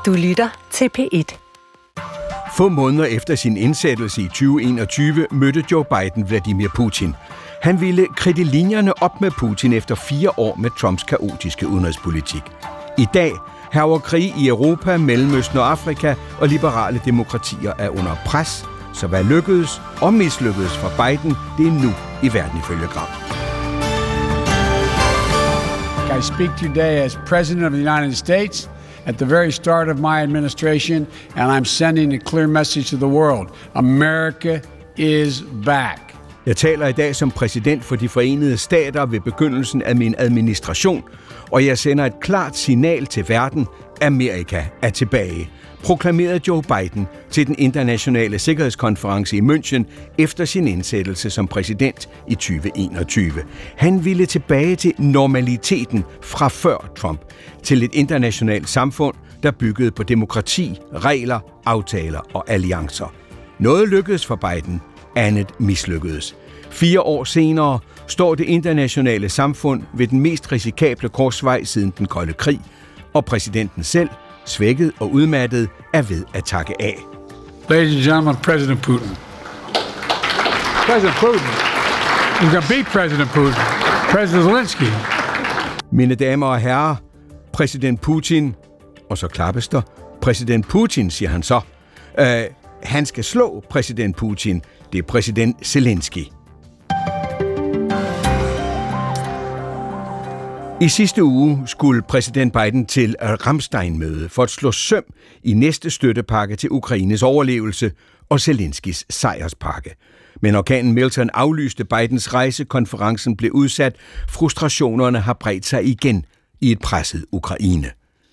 Du lytter til P1. Få måneder efter sin indsættelse i 2021 mødte Joe Biden Vladimir Putin. Han ville kridte linjerne op med Putin efter 4 år med Trumps kaotiske udenrigspolitik. I dag hærger krig i Europa, Mellemøsten og Afrika, og liberale demokratier er under pres. Så hvad lykkedes og mislykkedes for Biden, det er nu i Verden ifølge Gram. I speak today as President of the United States at the very start of my administration, and I'm sending a clear message to the world. America is back. Jeg taler i dag som præsident for de forenede stater ved begyndelsen af min administration, og jeg sender et klart signal til verden. Amerika er tilbage, proklamerede Joe Biden til den internationale sikkerhedskonference i München efter sin indsættelse som præsident i 2021. Han ville tilbage til normaliteten fra før Trump, til et internationalt samfund, der byggede på demokrati, regler, aftaler og alliancer. Noget lykkedes for Biden, andet mislykkedes. 4 år senere står det internationale samfund ved den mest risikable korsvej siden den kolde krig, og præsidenten selv, svækket og udmattet, er ved at takke af. Ladies and gentlemen, President Putin. President Putin. You can beat President Putin. President Zelensky. Mine damer og herrer, præsident Putin, og så klappes der. Præsident Putin, siger han så. Han skal slå præsident Putin. Det er præsident Zelensky. I sidste uge skulle præsident Biden til Ramstein-møde for at slå søm i næste støttepakke til Ukraines overlevelse og Zelenskys sejrspakke. Men orkanen Milton aflyste Bidens rejse, konferencen blev udsat, frustrationerne har bredt sig igen i et presset Ukraine.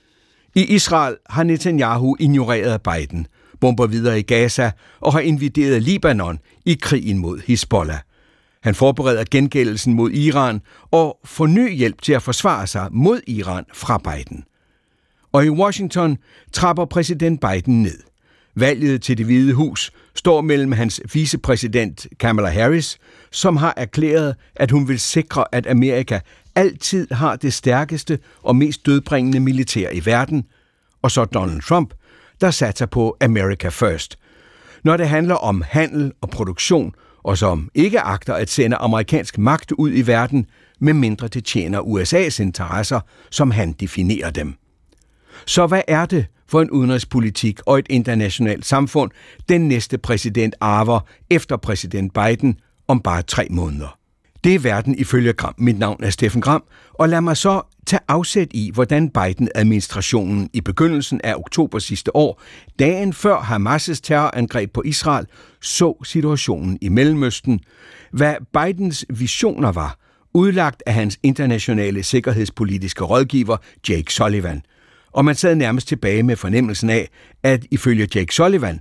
I Israel har Netanyahu ignoreret Biden, bomber videre i Gaza og har invaderet Libanon i krigen mod Hizbollah. Han forbereder gengældelsen mod Iran og får ny hjælp til at forsvare sig mod Iran fra Biden. Og i Washington trapper præsident Biden ned. Valget til Det Hvide Hus står mellem hans vicepræsident Kamala Harris, som har erklæret, at hun vil sikre, at Amerika altid har det stærkeste og mest dødbringende militær i verden, og så Donald Trump, der satser på America First. Når det handler om handel og produktion, og som ikke agter at sende amerikansk magt ud i verden, medmindre det tjener USA's interesser, som han definerer dem. Så hvad er det for en udenrigspolitik og et internationalt samfund, den næste præsident arver efter præsident Biden om bare 3 måneder? Det er Verden ifølge Gram. Mit navn er Steffen Gram, og lad mig så tage afsæt i, hvordan Biden-administrationen i begyndelsen af oktober sidste år, dagen før Hamas' terrorangreb på Israel, så situationen i Mellemøsten, hvad Bidens visioner var, udlagt af hans internationale sikkerhedspolitiske rådgiver Jake Sullivan. Og man sad nærmest tilbage med fornemmelsen af, at ifølge Jake Sullivan,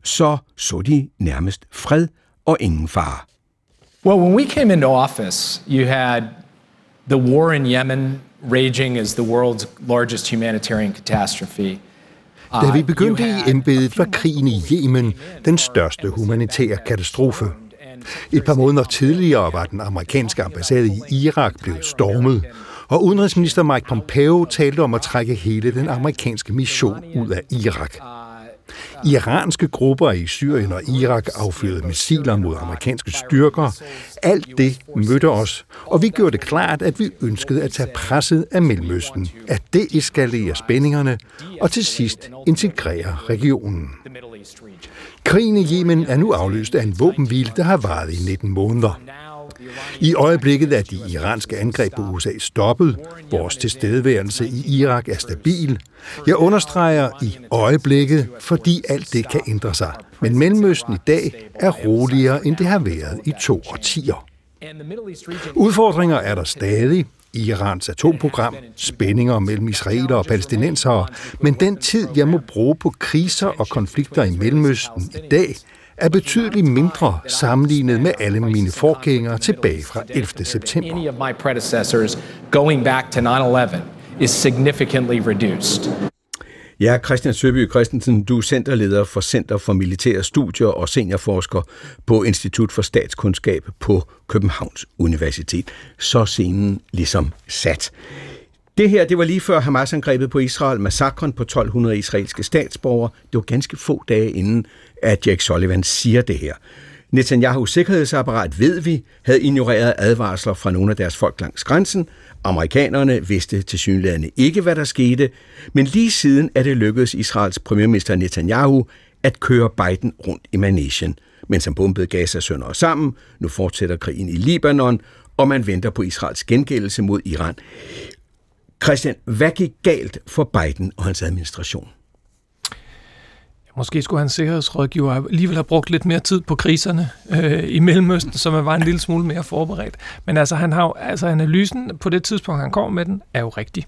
så de nærmest fred og ingen fare. Well, when we came into office, you had the war in Yemen raging as the world's largest humanitarian catastrophe. Da vi begyndte i embedet, var krigen i Yemen den største humanitære katastrofe. Et par måneder tidligere var den amerikanske ambassade i Irak blevet stormet, og udenrigsminister Mike Pompeo talte om at trække hele den amerikanske mission ud af Irak. Iranske grupper i Syrien og Irak affyrede missiler mod amerikanske styrker. Alt det mødte os, og vi gjorde det klart, at vi ønskede at tage presset af Mellemøsten, at deeskalere spændingerne og til sidst integrere regionen. Krigen i Yemen er nu afløst af en våbenhvile, der har varet i 19 måneder. I øjeblikket er de iranske angreb på USA stoppet. Vores tilstedeværelse i Irak er stabil. Jeg understreger i øjeblikket, fordi alt det kan ændre sig. Men Mellemøsten i dag er roligere, end det har været i 2 årtier. Udfordringer er der stadig. Irans atomprogram, spændinger mellem israelere og palæstinensere, men den tid, jeg må bruge på kriser og konflikter i Mellemøsten i dag, er betydeligt mindre sammenlignet med alle mine forgængere tilbage fra 11. september. Any of my predecessors going back to 9/11 is significantly reduced. Ja, Christian Søby Christensen, du er centerleder for Center for Militære Studier og seniorforsker på Institut for Statskundskab på Københavns Universitet. Så scenen ligesom sat. Det her, det var lige før Hamas-angrebet på Israel, massakren på 1200 israelske statsborgere. Det var ganske få dage inden, at Jake Sullivan siger det her. Netanyahus sikkerhedsapparat, ved vi, havde ignoreret advarsler fra nogle af deres folk langs grænsen. Amerikanerne vidste tilsyneladende ikke, hvad der skete. Men lige siden er det lykkedes Israels premierminister Netanyahu at køre Biden rundt i manegen, mens han bombede Gaza sønder og sammen. Nu fortsætter krigen i Libanon, og man venter på Israels gengældelse mod Iran. Christian, hvad gik galt for Biden og hans administration? Måske skulle hans sikkerhedsrådgiver alligevel have brugt lidt mere tid på kriserne i Mellemøsten, så man var en lille smule mere forberedt. Men altså, han har jo, analysen på det tidspunkt, han kom med den, er jo rigtig.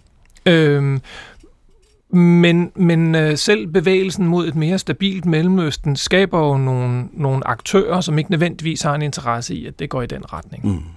Men selv bevægelsen mod et mere stabilt Mellemøsten skaber jo nogle aktører, som ikke nødvendigvis har en interesse i, at det går i den retning.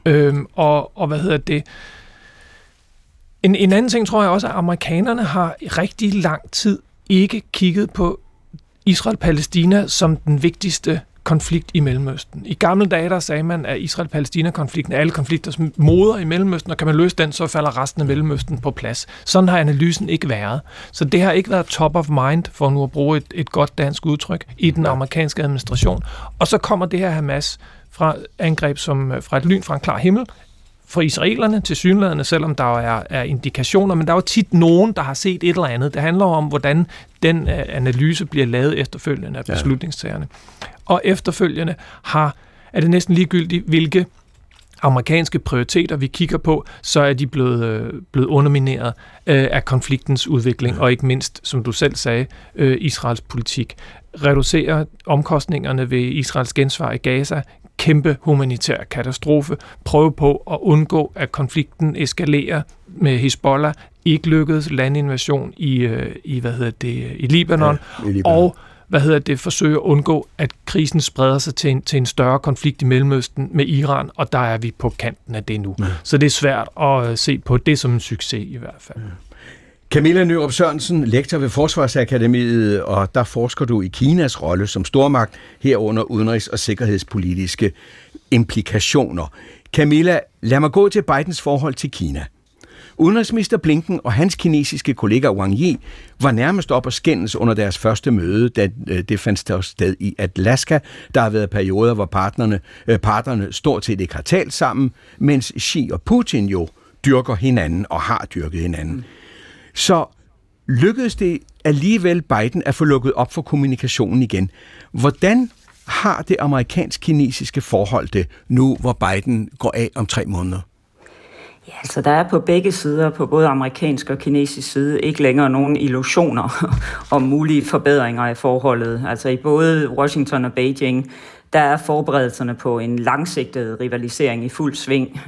En anden ting tror jeg også, at amerikanerne har i rigtig lang tid ikke kigget på Israel-Palæstina som den vigtigste konflikt i Mellemøsten. I gamle dage, der sagde man, at Israel-Palæstina-konflikten er alle konflikters moder i Mellemøsten, og kan man løse den, så falder resten af Mellemøsten på plads. Sådan har analysen ikke været. Så det har ikke været top of mind, for nu at bruge et godt dansk udtryk, i den amerikanske administration. Og så kommer det her Hamas fra angreb som fra et lyn fra en klar himmel, for israelerne tilsyneladende, selvom der er indikationer, men der er jo tit nogen, der har set et eller andet. Det handler om, hvordan den analyse bliver lavet efterfølgende af beslutningstagerne. Og efterfølgende er det næsten ligegyldigt, hvilke amerikanske prioriteter vi kigger på, så er de blevet undermineret af konfliktens udvikling, og ikke mindst, som du selv sagde, Israels politik. Reducere omkostningerne ved Israels gensvar i Gaza, kæmpe humanitær katastrofe, prøve på at undgå, at konflikten eskalerer med Hezbollah, ikke lykkedes landinvasion i Libanon, og forsøge at undgå, at krisen spreder sig til en større konflikt i Mellemøsten med Iran, og der er vi på kanten af det nu. Ja. Så det er svært at se på det som en succes i hvert fald. Ja. Camilla Nyrup Sørensen, lektor ved Forsvarsakademiet, og der forsker du i Kinas rolle som stormagt, herunder udenrigs- og sikkerhedspolitiske implikationer. Camilla, lad mig gå til Bidens forhold til Kina. Udenrigsminister Blinken og hans kinesiske kollega Wang Yi var nærmest op at skændes under deres første møde, da det fandt sted i Alaska. Der har været perioder, hvor parterne stort set ikke har talt sammen, mens Xi og Putin jo dyrker hinanden og har dyrket hinanden. Så lykkedes det alligevel Biden at få lukket op for kommunikationen igen. Hvordan har det amerikansk-kinesiske forhold det nu, hvor Biden går af om 3 måneder? Ja, altså der er på begge sider, på både amerikansk og kinesisk side, ikke længere nogen illusioner om mulige forbedringer af forholdet. Altså i både Washington og Beijing, der er forberedelserne på en langsigtet rivalisering i fuld sving.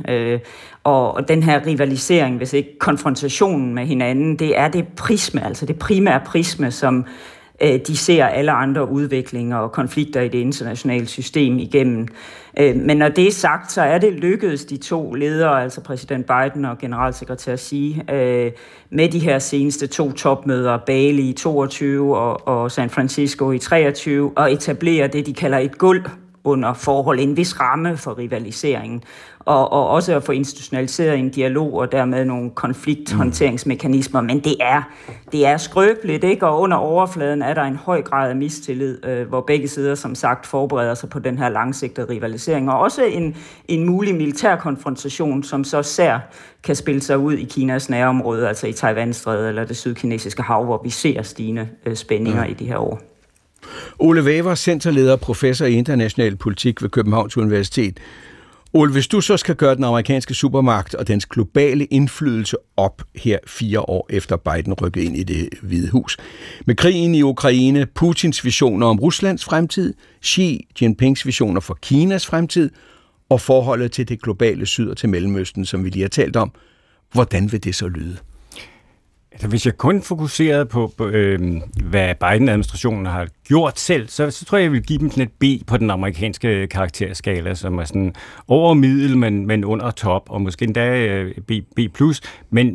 Og den her rivalisering, hvis ikke konfrontationen med hinanden, det er det prisme, altså det primære prisme, som de ser alle andre udviklinger og konflikter i det internationale system igennem. Men når det er sagt, så er det lykkedes de to ledere, altså præsident Biden og generalsekretær Xi, med de her seneste 2 topmøder, Bali i 22 og San Francisco i 23, og etablere det, de kalder et gulv under forhold, en vis ramme for rivaliseringen, og også at få institutionaliseret en dialog og dermed nogle konflikthåndteringsmekanismer, men det er skrøbeligt, ikke? Og under overfladen er der en høj grad af mistillid, hvor begge sider som sagt forbereder sig på den her langsigtede rivalisering, og også en mulig militær konfrontation, som så sær kan spille sig ud i Kinas nærområde, altså i Taiwanstrædet eller det sydkinesiske hav, hvor vi ser stigende spændinger i de her år. Ole Væver, centerleder og professor i international politik ved Københavns Universitet. Ole, hvis du så skal gøre den amerikanske supermagt og dens globale indflydelse op her 4 år efter Biden rykkede ind i Det Hvide Hus, med krigen i Ukraine, Putins visioner om Ruslands fremtid, Xi Jinpings visioner for Kinas fremtid og forholdet til det globale syd og til Mellemøsten, som vi lige har talt om, hvordan vil det så lyde? Altså, hvis jeg kun fokuserede på hvad Biden-administrationen har gjort selv, så tror jeg vil give dem sådan et B på den amerikanske karakterskala, som er sådan over middel, men under top, og måske endda B+. Men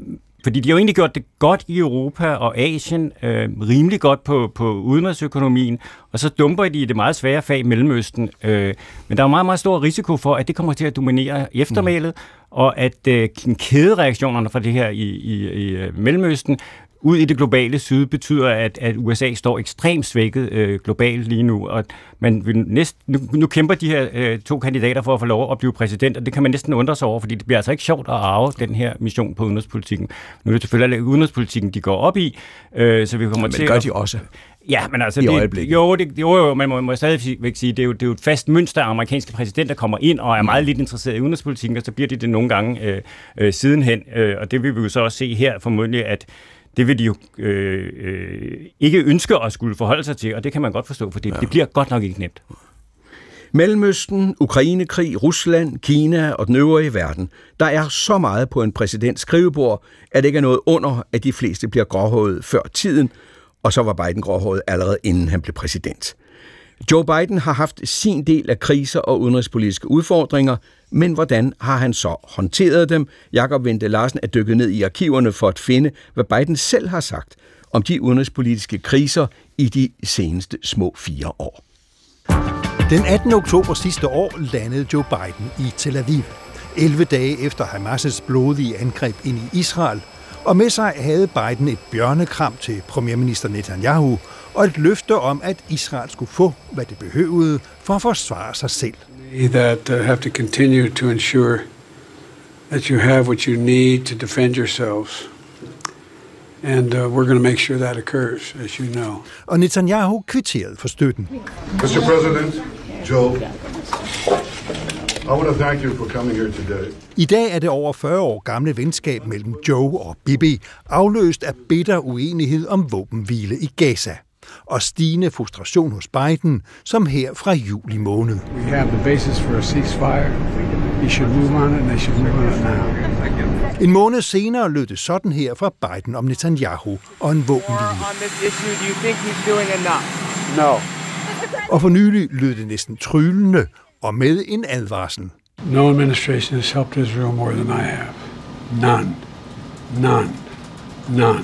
fordi de har jo egentlig gjort det godt i Europa og Asien, rimelig godt på udenrigsøkonomien, og så dumper de i det meget svære fag i Mellemøsten. Men der er meget, meget stor risiko for, at det kommer til at dominere eftermælet, og at kædereaktionerne fra det her i Mellemøsten ud i det globale syd betyder, at USA står ekstremt svækket globalt lige nu, og man vil nu kæmper de her to kandidater for at få lov at blive præsident, og det kan man næsten undre sig over, fordi det bliver altså ikke sjovt at arve den her mission på udenrigspolitikken. Nu er det selvfølgelig udenrigspolitikken, de går op i, så vi kommer til men gør de også? Ja, men altså, man må stadigvæk sige, det er jo et fast mønster af amerikanske præsidenter, der kommer ind og er meget lidt interesseret i udenrigspolitikken, og så bliver det nogle gange sidenhen, og det vil vi jo så også se her formodentlig, at det vil de jo ikke ønske at skulle forholde sig til, og det kan man godt forstå, for det bliver godt nok ikke nemt. Mellemøsten, Ukrainekrig, Rusland, Kina og den øvrige verden. Der er så meget på en præsidents skrivebord, at det ikke er noget under, at de fleste bliver gråhåret før tiden, og så var Biden gråhåret allerede inden han blev præsident. Joe Biden har haft sin del af kriser og udenrigspolitiske udfordringer, men hvordan har han så håndteret dem? Jakob Winthe Larsen er dykket ned i arkiverne for at finde, hvad Biden selv har sagt om de udenrigspolitiske kriser i de seneste små 4 år. Den 18. oktober sidste år landede Joe Biden i Tel Aviv, 11 dage efter Hamas' blodige angreb ind i Israel, og med sig havde Biden et bjørnekram til premierminister Netanyahu og et løfte om, at Israel skulle få, hvad det behøvede for at forsvare sig selv. That have to continue to ensure that you have what you need to defend yourselves. And we're going to make sure that occurs, as you know. Og Netanyahu kvitterede for støtten. Mr. President, Joe, I want to thank you for coming here today. I dag er det over 40 år gamle venskab mellem Joe og Bibi afløst af bitter uenighed om våbenhvile i Gaza og stigende frustration hos Biden, som her fra juli måned. We have the basis for a ceasefire. He should move on it, and they should move on it now. En måned senere lød det sådan her fra Biden om Netanyahu og en våbenhvile. No. Og for nylig lød det næsten tryllende og med en advarsel. No administration has helped Israel more than I have. None.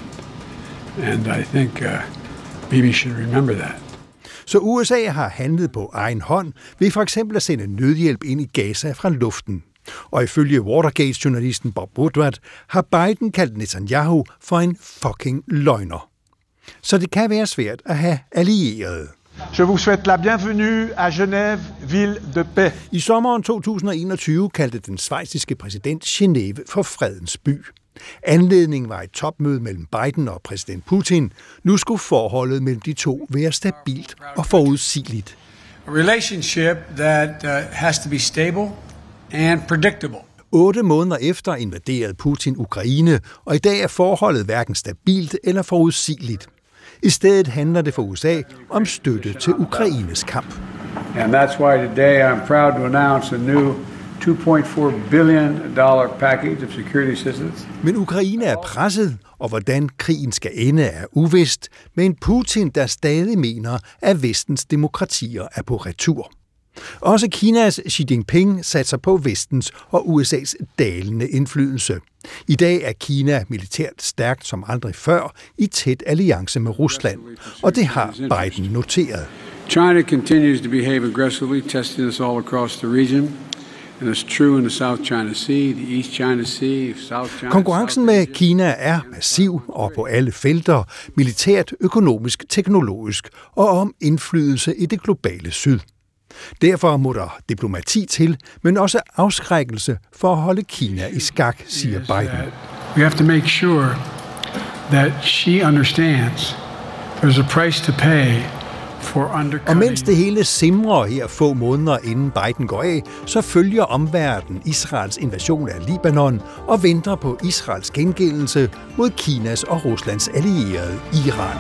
And I think Bibi should remember that. Så USA har handlet på egen hånd ved for eksempel at sende nødhjælp ind i Gaza fra luften. Og ifølge Watergate-journalisten Bob Woodward har Biden kaldt Netanyahu for en fucking løgner. Så det kan være svært at have allierede. Je vous souhaite la bienvenue à Genève, ville de paix. I sommeren 2021 kaldte den schweiziske præsident Genève for fredens by. Anledningen var et topmøde mellem Biden og præsident Putin. Nu skulle forholdet mellem de to være stabilt og forudsigeligt. A relationship that has to be stable and predictable. 8 måneder efter invaderede Putin Ukraine, og i dag er forholdet hverken stabilt eller forudsigeligt. I stedet handler det for USA om støtte til Ukraines kamp. And that's why today I'm proud to announce a new $2.4 billion package of security assistance. Men Ukraine er presset, og hvordan krigen skal ende er uvist, med en Putin, der stadig mener, at vestens demokratier er på retur. Også Kinas Xi Jinping satser på vestens og USA's dalende indflydelse. I dag er Kina militært stærkt som aldrig før i tæt alliance med Rusland, og det har Biden noteret. China continues to behave aggressively, testing us all across the region. And it's true in the South China Sea, the East China Sea, South China. Konkurrencen med Kina er massiv og på alle felter, militært, økonomisk, teknologisk og om indflydelse i det globale syd. Derfor må der diplomati til, men også afskrækkelse for at holde Kina i skak, siger Biden. We have to make sure that she understands there's a price to pay for undercutting. Og mens det hele simrer her få måneder inden Biden går af, så følger omverdenen Israels invasion af Libanon og venter på Israels gengældelse mod Kinas og Ruslands allierede Iran.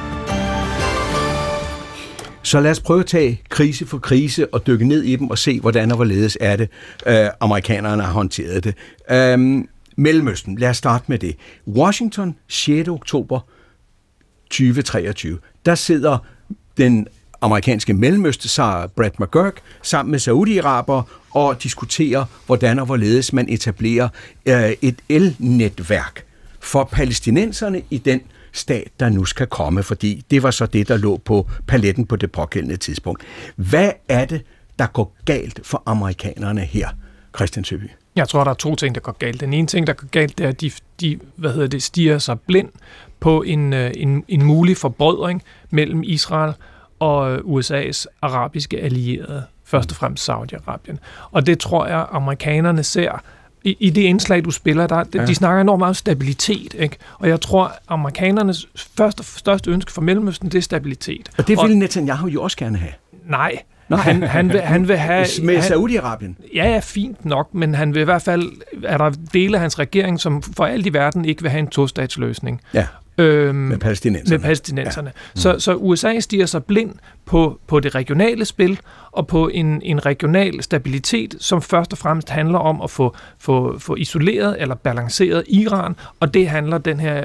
Så lad os prøve at tage krise for krise og dykke ned i dem og se, hvordan og hvorledes er det, amerikanerne har håndteret det. Mellemøsten, lad os starte med det. Washington, 6. oktober 2023, der sidder den amerikanske mellemøstesar Brett McGurk sammen med Saudi-Araber og diskuterer, hvordan og hvorledes man etablerer et elnetværk for palæstinenserne i den stat, der nu skal komme, fordi det var så det, der lå på paletten på det pågældende tidspunkt. Hvad er det, der går galt for amerikanerne her, Christian Søby? Jeg tror, der er 2 ting, der går galt. Den ene ting, der går galt, det er, at de stiger sig blind på en mulig forbrødring mellem Israel og USA's arabiske allierede, først og fremmest Saudi-Arabien. Og det tror jeg, amerikanerne ser. I det indslag, du spiller, de snakker enormt meget om stabilitet, ikke? Og jeg tror, amerikanernes største ønske for Mellemøsten, det er stabilitet. Og det vil Netanyahu jo også gerne have. Nej. Han vil have... Med Saudi-Arabien? Ja, fint nok, men han vil i hvert fald... Er der dele af hans regering, som for alt i verden ikke vil have en tostatsløsning. Ja. Med palæstinenserne. Ja. Så USA stiger sig blind på det regionale spil og på en regional stabilitet, som først og fremmest handler om at få isoleret eller balanceret Iran, og det handler den her,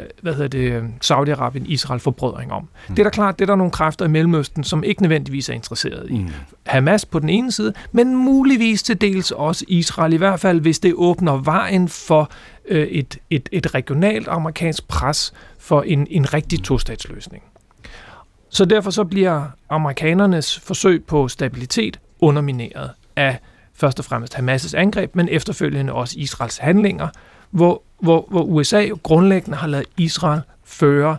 Saudi-Arabien-Israel-forbrødring om. Det er da klart, det er der nogle kræfter i Mellemøsten, som ikke nødvendigvis er interesseret i. Hamas på den ene side, men muligvis til dels også Israel, i hvert fald hvis det åbner vejen for et regionalt amerikansk pres for en rigtig tostatsløsning. Så derfor så bliver amerikanernes forsøg på stabilitet undermineret af først og fremmest Hamas' angreb, men efterfølgende også Israels handlinger, hvor USA jo grundlæggende har ladet Israel føre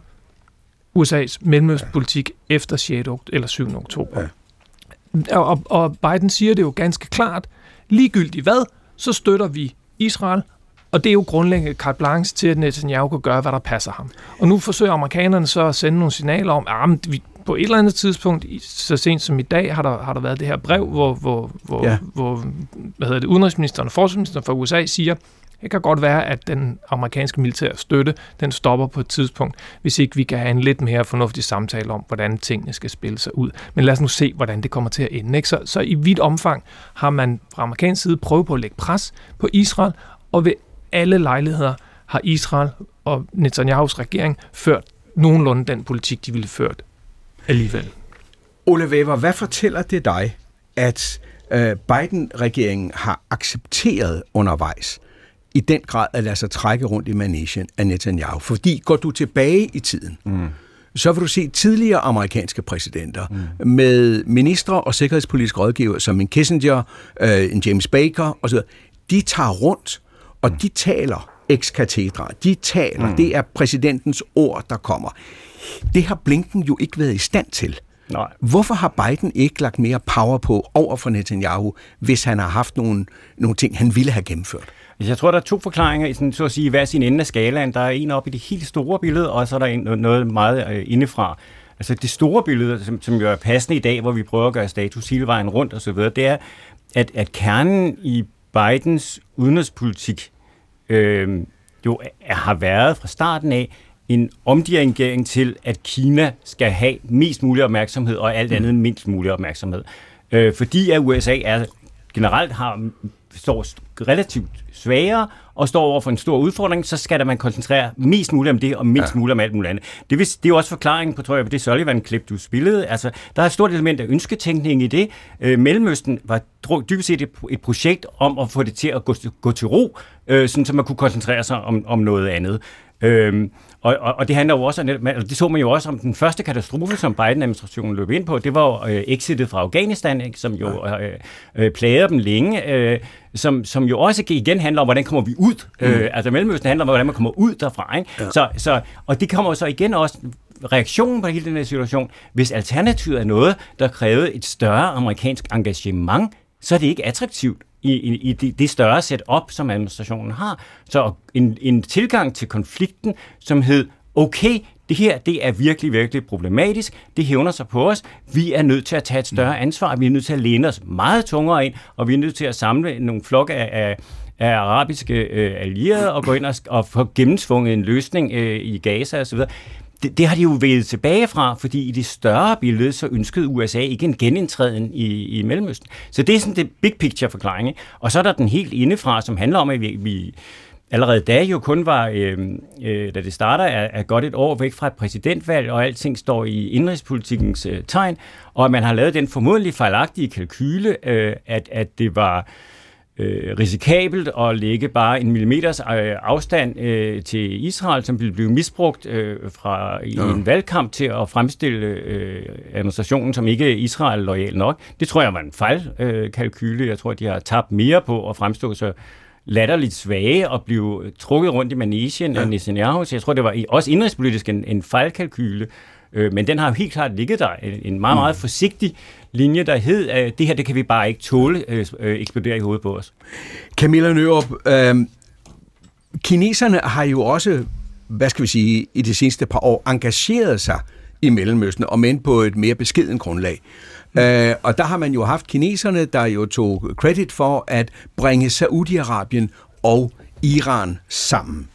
USA's mellemøstpolitik efter 6. eller 7. oktober. Ja. Og Biden siger det jo ganske klart, ligegyldigt hvad, så støtter vi Israel, og det er jo grundlæggende carte blanche til, at Netanyahu kan gøre, hvad der passer ham. Og nu forsøger amerikanerne så at sende nogle signaler om, at på et eller andet tidspunkt, så sent som i dag, har der været det her brev, hvor udenrigsministeren og forsvarsministeren fra USA siger, det kan godt være, at den amerikanske militære støtte, den stopper på et tidspunkt, hvis ikke vi kan have en lidt mere fornuftig samtale om, hvordan tingene skal spille sig ud. Men lad os nu se, hvordan det kommer til at ende. Ikke? Så i vidt omfang har man fra amerikansk side prøvet på at lægge pres på Israel, og ved alle lejligheder har Israel og Netanyahus regering ført nogenlunde den politik, de ville ført alligevel. Ole Wæver, hvad fortæller det dig, at Biden-regeringen har accepteret undervejs i den grad at lade sig trække rundt i managen af Netanyahu? Fordi går du tilbage i tiden, så vil du se tidligere amerikanske præsidenter med ministre og sikkerhedspolitiske rådgivere som en Kissinger, en James Baker osv., de tager rundt, og de taler ex cathedra. De taler, det er præsidentens ord, der kommer. Det har Blinken jo ikke været i stand til. Nej. Hvorfor har Biden ikke lagt mere power på over for Netanyahu, hvis han har haft nogle ting, han ville have gennemført? Jeg tror, der er 2 forklaringer i sådan, så at sige, hver sin ende af skalaen. Der er en op i det helt store billede, og så er der noget meget indefra. Altså det store billede, som jo er passende i dag, hvor vi prøver at gøre status hele vejen rundt og så videre, det er, at kernen i Bidens udenrigspolitik jo har været fra starten af en omdirigering til, at Kina skal have mest mulig opmærksomhed, og alt andet mindst mulig opmærksomhed. Fordi at USA generelt står relativt svagere og står over for en stor udfordring, så skal man koncentrere mest muligt om det, og mindst muligt om alt muligt andet. Det er jo også forklaringen på, tror jeg, på det Sullivan-klip, du spillede. Altså, der er et stort element af ønsketænkning i det. Mellemøsten var dybest set et projekt om at få det til at gå til ro, sådan så man kunne koncentrere sig om noget andet. Og det handler jo også, det så man jo også om den første katastrofe, som Biden-administrationen løb ind på. Det var jo exitet fra Afghanistan, ikke, som jo plagede dem længe, som jo også igen handler om, hvordan kommer vi ud. Altså Mellemøsten handler om, hvordan man kommer ud derfra. Ikke? Ja. Og det kommer så igen også reaktionen på hele den her situation. Hvis alternativet er noget, der krævede et større amerikansk engagement, så er det ikke attraktivt i det større setup, som administrationen har. Så en tilgang til konflikten, som hed, okay, det her, det er virkelig, virkelig problematisk, det hævner sig på os, vi er nødt til at tage et større ansvar, vi er nødt til at læne os meget tungere ind, og vi er nødt til at samle nogle flokke af arabiske allierede, og gå ind og få gennemtvunget en løsning i Gaza osv. Det har de jo væget tilbage fra, fordi i det større billede, så ønskede USA ikke en genindtræden i Mellemøsten. Så det er sådan det big picture forklaring. Ikke? Og så er der den helt indefra, som handler om, at vi allerede da jo kun var, da det starter, er godt et år væk fra et præsidentvalg, og alting står i indrigspolitikkens tegn, og at man har lavet den formodentlig fejlagtige kalkyle, at det var risikabelt at lægge bare 1 millimeters afstand til Israel, som ville blive misbrugt i en valgkamp til at fremstille administrationen som ikke Israel-lojal nok. Det tror jeg var en fejlkalkyle. Jeg tror, de har tabt mere på at fremstå så latterligt svage og blive trukket rundt i manegen af Netanyahu. Så jeg tror, det var også indrigspolitisk en fejlkalkyle. Men den har jo helt klart ligget der. En meget, meget forsigtig linje, der hed, at det her, det kan vi bare ikke tåle eksplodere i hovedet på os. Camilla Nørup, kineserne har jo også, i de seneste par år engageret sig i Mellemøsten, og men på et mere beskedent grundlag. Og der har man jo haft kineserne, der jo tog credit for at bringe Saudi-Arabien og Iran sammen.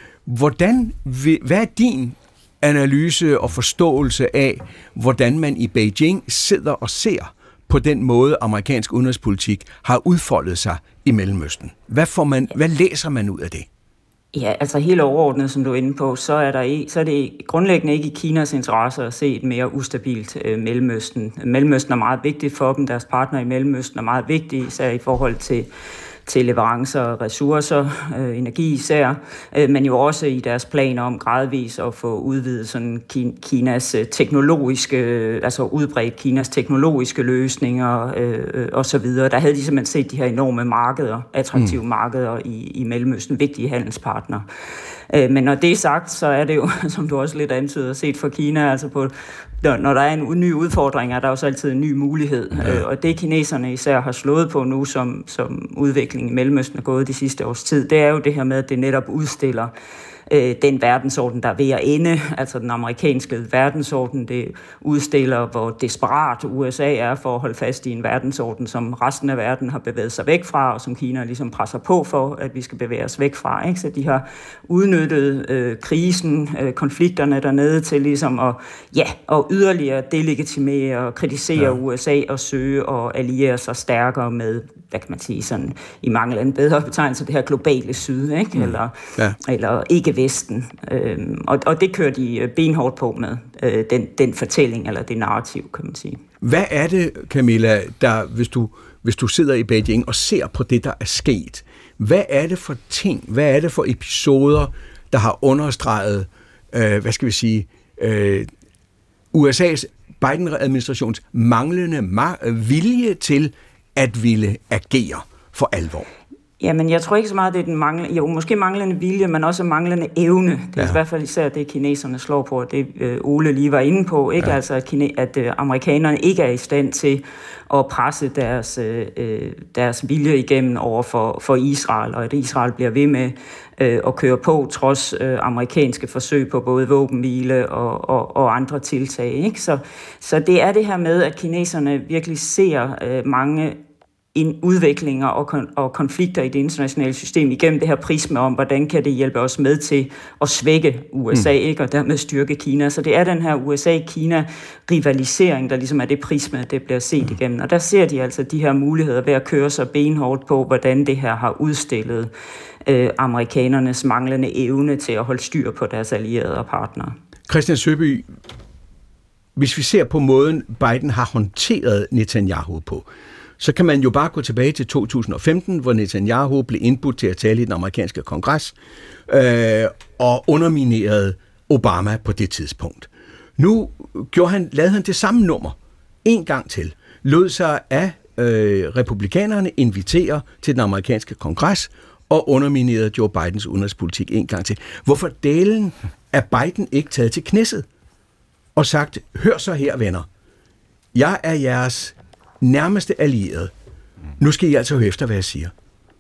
Hvad er din analyse og forståelse af, hvordan man i Beijing sidder og ser på den måde, amerikansk udenrigspolitik har udfoldet sig i Mellemøsten? Hvad læser man ud af det? Ja, altså helt overordnet, som du er inde på, så er det grundlæggende ikke i Kinas interesse at se et mere ustabilt Mellemøsten. Mellemøsten er meget vigtigt for dem, deres partner i Mellemøsten er meget vigtige, især i forhold til leverancer og ressourcer, energi især, men jo også i deres planer om gradvis at få udvidet sådan Kinas teknologiske, altså udbredt Kinas teknologiske løsninger og så videre. Der havde de simpelthen set de her enorme markeder, attraktive markeder i Mellemøsten, vigtige handelspartnere. Men når det er sagt, så er det jo, som du også lidt antyder, set for Kina, altså når der er en ny udfordring, er der også altid en ny mulighed. Ja. Og det kineserne især har slået på nu, som udviklingen i Mellemøsten er gået de sidste års tid, det er jo det her med, at det netop udstiller den verdensorden, der er ved at ende, altså den amerikanske verdensorden, det udstiller, hvor desperat USA er for at holde fast i en verdensorden, som resten af verden har bevæget sig væk fra, og som Kina ligesom presser på for, at vi skal bevæge os væk fra. Ikke? Så de har udnyttet krisen, konflikterne dernede til ligesom at yderligere delegitimere og kritisere USA og søge og alliere sig stærkere med, hvad kan man sige, sådan i mangel af en bedre betegnelse, det her globale syd, ikke? Eller ikke Vesten. Og det kører de benhårdt på med, den fortælling eller det narrativ, kan man sige. Hvad er det, Camilla, der, hvis du sidder i Beijing og ser på det, der er sket, hvad er det for ting, hvad er det for episoder, der har understreget, USA's Biden-administrations manglende vilje til at ville agere for alvor? Jamen, jeg tror ikke så meget, det er måske manglende vilje, men også manglende evne. Det er i hvert fald især det, kineserne slår på, og det Ole lige var inde på, ikke? Altså, at amerikanerne ikke er i stand til at presse deres vilje igennem over for Israel, og at Israel bliver ved med at køre på, trods amerikanske forsøg på både våbenhvile og andre tiltag. Ikke? Så det er det her med, at kineserne virkelig ser mange udviklinger og konflikter i det internationale system igennem det her prisme om, hvordan kan det hjælpe os med til at svække USA, ikke? Og dermed styrke Kina. Så det er den her USA-Kina-rivalisering, der ligesom er det prisme, det bliver set igennem. Og der ser de altså de her muligheder ved at køre sig benhårdt på, hvordan det her har udstillet amerikanernes manglende evne til at holde styr på deres allierede og partnere. Christian Søby, hvis vi ser på måden, Biden har håndteret Netanyahu på, så kan man jo bare gå tilbage til 2015, hvor Netanyahu blev indbudt til at tale i den amerikanske kongres og underminerede Obama på det tidspunkt. Nu lavede han det samme nummer en gang til, lod sig af republikanerne invitere til den amerikanske kongres og underminerede Joe Bidens udenrigspolitik en gang til. Hvorfor delen er Biden ikke taget til knæsset og sagt, hør så her, venner, jeg er jeres nærmeste allierede. Nu skal I altså høre efter, hvad jeg siger.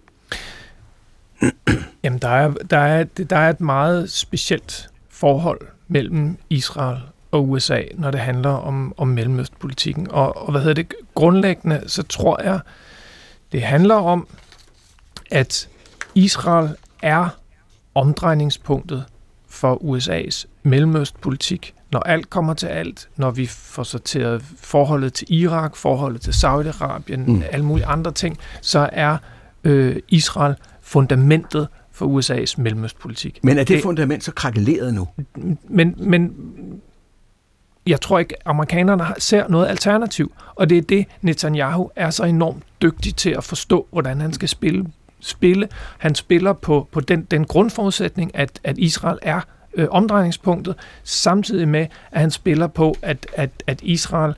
Jamen, der er et meget specielt forhold mellem Israel og USA, når det handler om Mellemøstpolitikken. Og grundlæggende, så tror jeg, det handler om, at Israel er omdrejningspunktet for USA's Mellemøstpolitik. Når alt kommer til alt, når vi får sorteret forholdet til Irak, forholdet til Saudi-Arabien, alle mulige andre ting, så er Israel fundamentet for USA's Mellemøstpolitik. Men er det fundament så krakeleret nu? Men jeg tror ikke, amerikanerne ser noget alternativ, og det er det, Netanyahu er så enormt dygtig til at forstå, hvordan han skal spille. Han spiller på den grundforudsætning, at Israel er omdrejningspunktet, samtidig med, at han spiller på, at Israel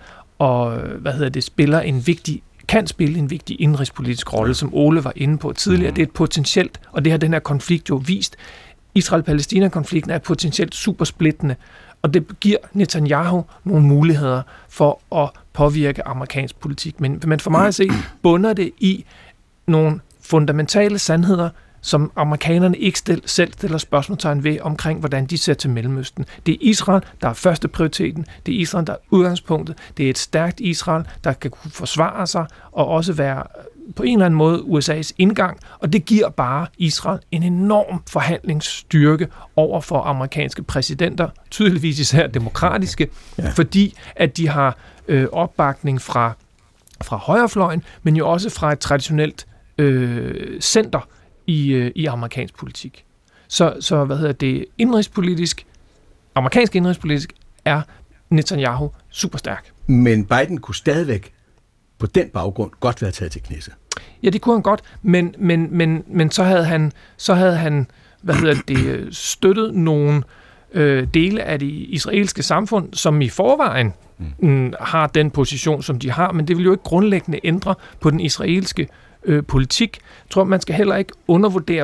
kan spille en vigtig indrigspolitisk rolle, som Ole var inde på tidligere. Det er et potentielt, og det har den her konflikt jo vist. Israel-Palæstina-konflikten er potentielt supersplittende, og det giver Netanyahu nogle muligheder for at påvirke amerikansk politik. Men for mig at se, bunder det i nogle fundamentale sandheder, som amerikanerne ikke selv stiller spørgsmålstegn ved omkring, hvordan de ser til Mellemøsten. Det er Israel, der er første prioriteten. Det er Israel, der er udgangspunktet. Det er et stærkt Israel, der kan kunne forsvare sig og også være på en eller anden måde USA's indgang, og det giver bare Israel en enorm forhandlingsstyrke over for amerikanske præsidenter, tydeligvis især demokratiske, fordi at de har opbakning fra højrefløjen, men jo også fra et traditionelt center i amerikansk politik. Så amerikansk indrigspolitisk er Netanyahu superstærk. Men Biden kunne stadigvæk på den baggrund godt være taget til Knesset. Ja, det kunne han godt, men så havde han støttet nogle dele af det israelske samfund, som i forvejen har den position, som de har, men det vil jo ikke grundlæggende ændre på den israelske politik. Jeg tror, man skal heller ikke undervurdere,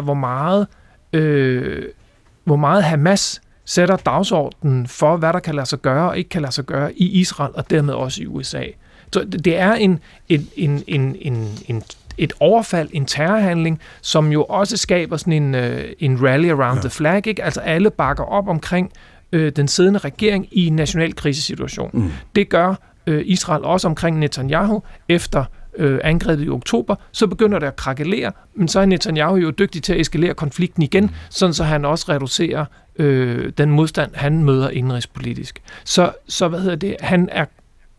hvor meget Hamas sætter dagsordenen for, hvad der kan lade sig gøre og ikke kan lade sig gøre i Israel og dermed også i USA. Så det er et overfald, en terrorhandling, som jo også skaber sådan en rally around the flag, ikke? Altså alle bakker op omkring den siddende regering i en national krisesituation. Det gør Israel også omkring Netanyahu efter angrebet i oktober, så begynder det at krakelere, men så er Netanyahu jo dygtig til at eskalere konflikten igen, sådan så han også reducerer den modstand, han møder indrigspolitisk. Så han er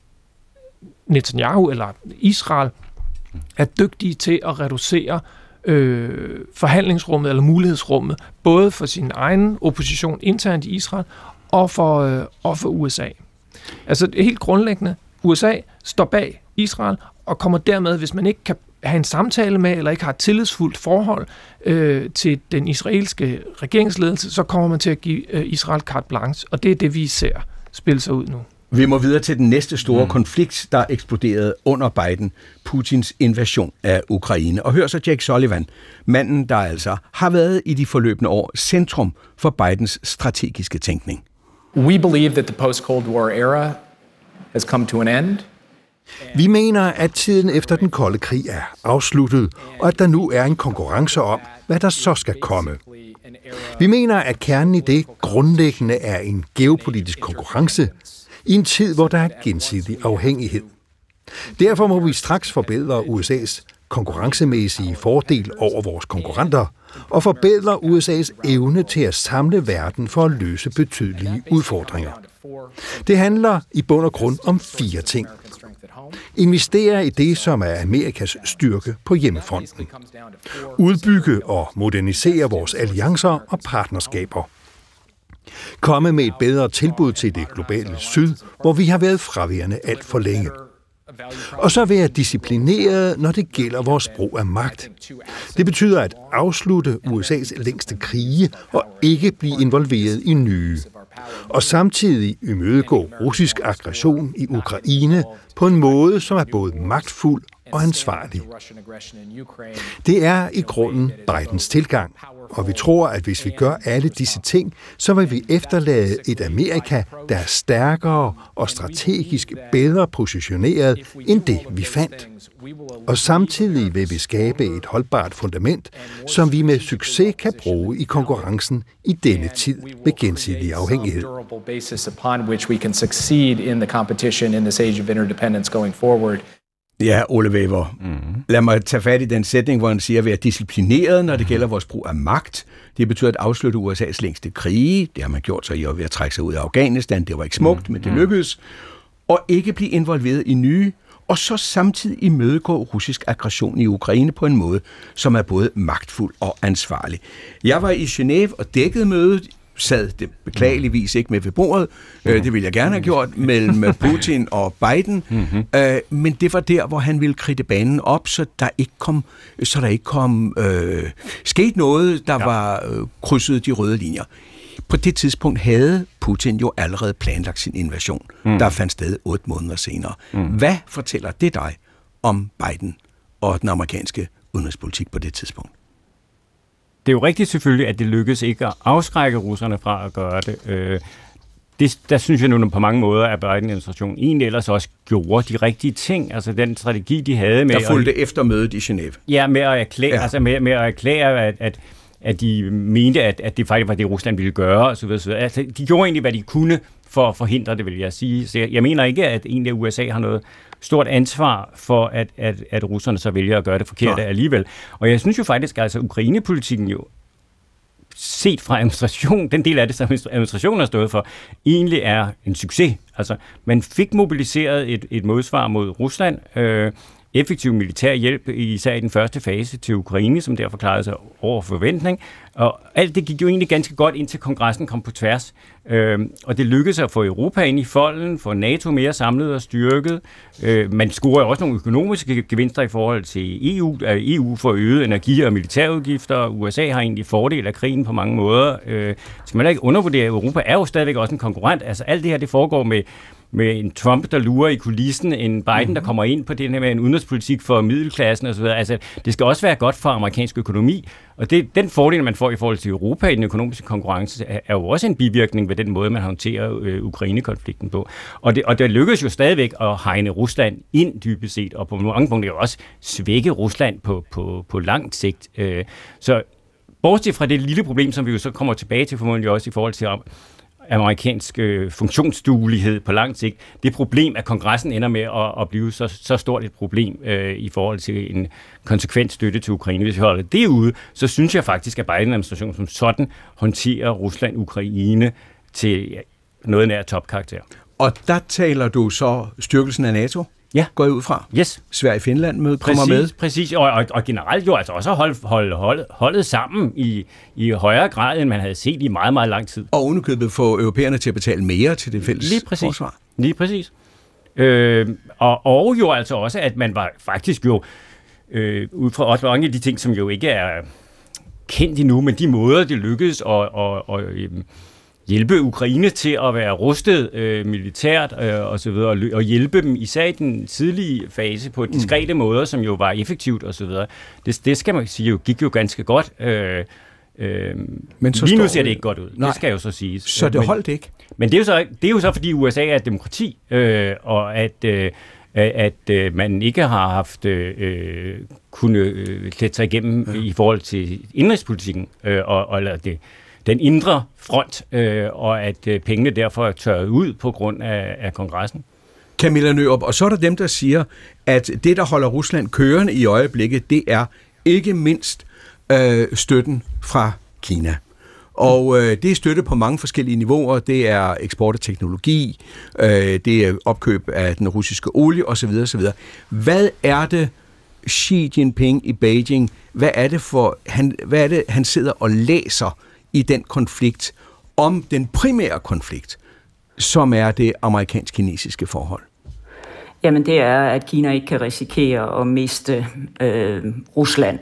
Netanyahu eller Israel er dygtige til at reducere forhandlingsrummet eller mulighedsrummet, både for sin egen opposition internt i Israel og for USA. Altså helt grundlæggende, USA står bag Israel og kommer dermed, hvis man ikke kan have en samtale med, eller ikke har et tillidsfuldt forhold til den israelske regeringsledelse, så kommer man til at give Israel carte blanche, og det er det, vi ser spille sig ud nu. Vi må videre til den næste store konflikt, der eksploderede under Biden, Putins invasion af Ukraine. Og hør så Jake Sullivan, manden, der altså har været i de forløbende år centrum for Bidens strategiske tænkning. We believe that the post-Cold War era has come to an end. Vi mener, at tiden efter den kolde krig er afsluttet, og at der nu er en konkurrence om, hvad der så skal komme. Vi mener, at kernen i det grundlæggende er en geopolitisk konkurrence i en tid, hvor der er gensidig afhængighed. Derfor må vi straks forbedre USA's konkurrencemæssige fordel over vores konkurrenter og forbedre USA's evne til at samle verden for at løse betydelige udfordringer. Det handler i bund og grund om 4 ting. Investere i det, som er Amerikas styrke på hjemmefronten. Udbygge og modernisere vores alliancer og partnerskaber. Komme med et bedre tilbud til det globale syd, hvor vi har været fraværende alt for længe. Og så være disciplineret, når det gælder vores brug af magt. Det betyder at afslutte USA's længste krige og ikke blive involveret i nye. Og samtidig imødegå russisk aggression i Ukraine på en måde, som er både magtfuld og ansvarlig. Det er i grunden Bidens tilgang, og vi tror, at hvis vi gør alle disse ting, så vil vi efterlade et Amerika, der er stærkere og strategisk bedre positioneret end det, vi fandt. Og samtidig vil vi skabe et holdbart fundament, som vi med succes kan bruge i konkurrencen i denne tid med gensidig afhængighed. Ja, Ole Wever. Lad mig tage fat i den sætning, hvor han siger, at være disciplineret, når det gælder vores brug af magt. Det betyder at afslutte USA's længste krige. Det har man gjort så i ved at trække sig ud af Afghanistan. Det var ikke smukt, men det lykkedes. Og ikke blive involveret i nye, og så samtidig imødegå russisk aggression i Ukraine på en måde, som er både magtfuld og ansvarlig. Jeg var i Genève og dækkede mødet sad det beklageligvis ikke med ved bordet. Det ville jeg gerne have gjort mellem Putin og Biden. Men det var der, hvor han ville kridte banen op, så der ikke kom sket noget, der var krydset de røde linjer. På det tidspunkt havde Putin jo allerede planlagt sin invasion, der fandt sted 8 måneder senere. Hvad fortæller det dig om Biden og den amerikanske udenrigspolitik på det tidspunkt? Det er jo rigtigt selvfølgelig, at det lykkedes ikke at afskrække russerne fra at gøre det. Der synes jeg nu på mange måder, at Biden-administrationen egentlig ellers også gjorde de rigtige ting. Altså den strategi, de havde med... Der fulgte efter mødet i Genève. Ja, med at erklære, at de mente, at det faktisk var det, Rusland ville gøre, og så videre. Altså, de gjorde egentlig, hvad de kunne for at forhindre det, vil jeg sige. Så jeg mener ikke, at egentlig USA har noget stort ansvar for, at russerne så vælger at gøre det forkerte alligevel. Og jeg synes jo faktisk, altså Ukraine-politikken jo, set fra administration, den del af det, som administrationen har stået for, egentlig er en succes. Altså, man fik mobiliseret et modsvar mod Rusland, effektiv militær hjælp, især i den første fase til Ukraine, som derfor klarede sig over forventning. Og alt det gik jo egentlig ganske godt, indtil kongressen kom på tværs. Og det lykkedes at få Europa ind i folden, få NATO mere samlet og styrket. Man scorede også nogle økonomiske gevinster i forhold til EU. EU får øget energi- og militærudgifter. USA har egentlig fordel af krigen på mange måder. Skal man ikke undervurdere, at Europa er jo stadigvæk også en konkurrent. Altså alt det her, det foregår med en Trump, der lurer i kulissen, en Biden, der kommer ind på det her med en udenrigspolitik for middelklassen osv. Altså, det skal også være godt for amerikansk økonomi, og den fordel, man får i forhold til Europa i den økonomiske konkurrence, er jo også en bivirkning ved den måde, man håndterer Ukraine-konflikten på. Og det lykkedes jo stadigvæk at hegne Rusland ind dybest set, og på mange punkter jo også svække Rusland på lang sigt. Så bortset fra det lille problem, som vi jo så kommer tilbage til formodentlig også i forhold til amerikansk funktionsduelighed på lang sigt. Det problem, at kongressen ender med at blive så stort et problem i forhold til en konsekvent støtte til Ukraine. Hvis vi holder det ude, så synes jeg faktisk, at Biden-administrationen som sådan håndterer Rusland-Ukraine til noget nær topkarakter. Og der taler du så styrkelsen af NATO? Ja. Går jeg ud fra? Yes. Sverige-Finland kommer med? Præcis, og generelt jo altså også holdet sammen i højere grad, end man havde set i meget, meget lang tid. Og underkøbet få europæerne til at betale mere til det fælles forsvar. Lige præcis. Og jo altså også, at man var faktisk jo, ud fra også mange af de ting, som jo ikke er kendt endnu, men de måder, det lykkedes at hjælpe Ukraine til at være rustet militært og så videre, og hjælpe dem især i den tidlige fase på diskrete måder, som jo var effektivt og så videre. Det skal man sige, jo gik jo ganske godt. Men så lige nu ser det ikke godt ud. Nej. Det skal jo så siges. Så det holdt ikke? Men det er jo så fordi USA er et demokrati, og at man ikke har haft kunne klæde sig igennem i forhold til indrigspolitikken eller den indre front, og at pengene derfor er tørret ud på grund af kongressen. Camilla Nørup, og så er der dem, der siger, at det, der holder Rusland kørende i øjeblikket, det er ikke mindst støtten fra Kina. Og det er støtte på mange forskellige niveauer. Det er eksport af teknologi, det er opkøb af den russiske olie osv. osv. Hvad er det, Xi Jinping i Beijing, hvad er det, han sidder og læser i den konflikt, om den primære konflikt, som er det amerikansk-kinesiske forhold? Jamen det er, at Kina ikke kan risikere at miste Rusland.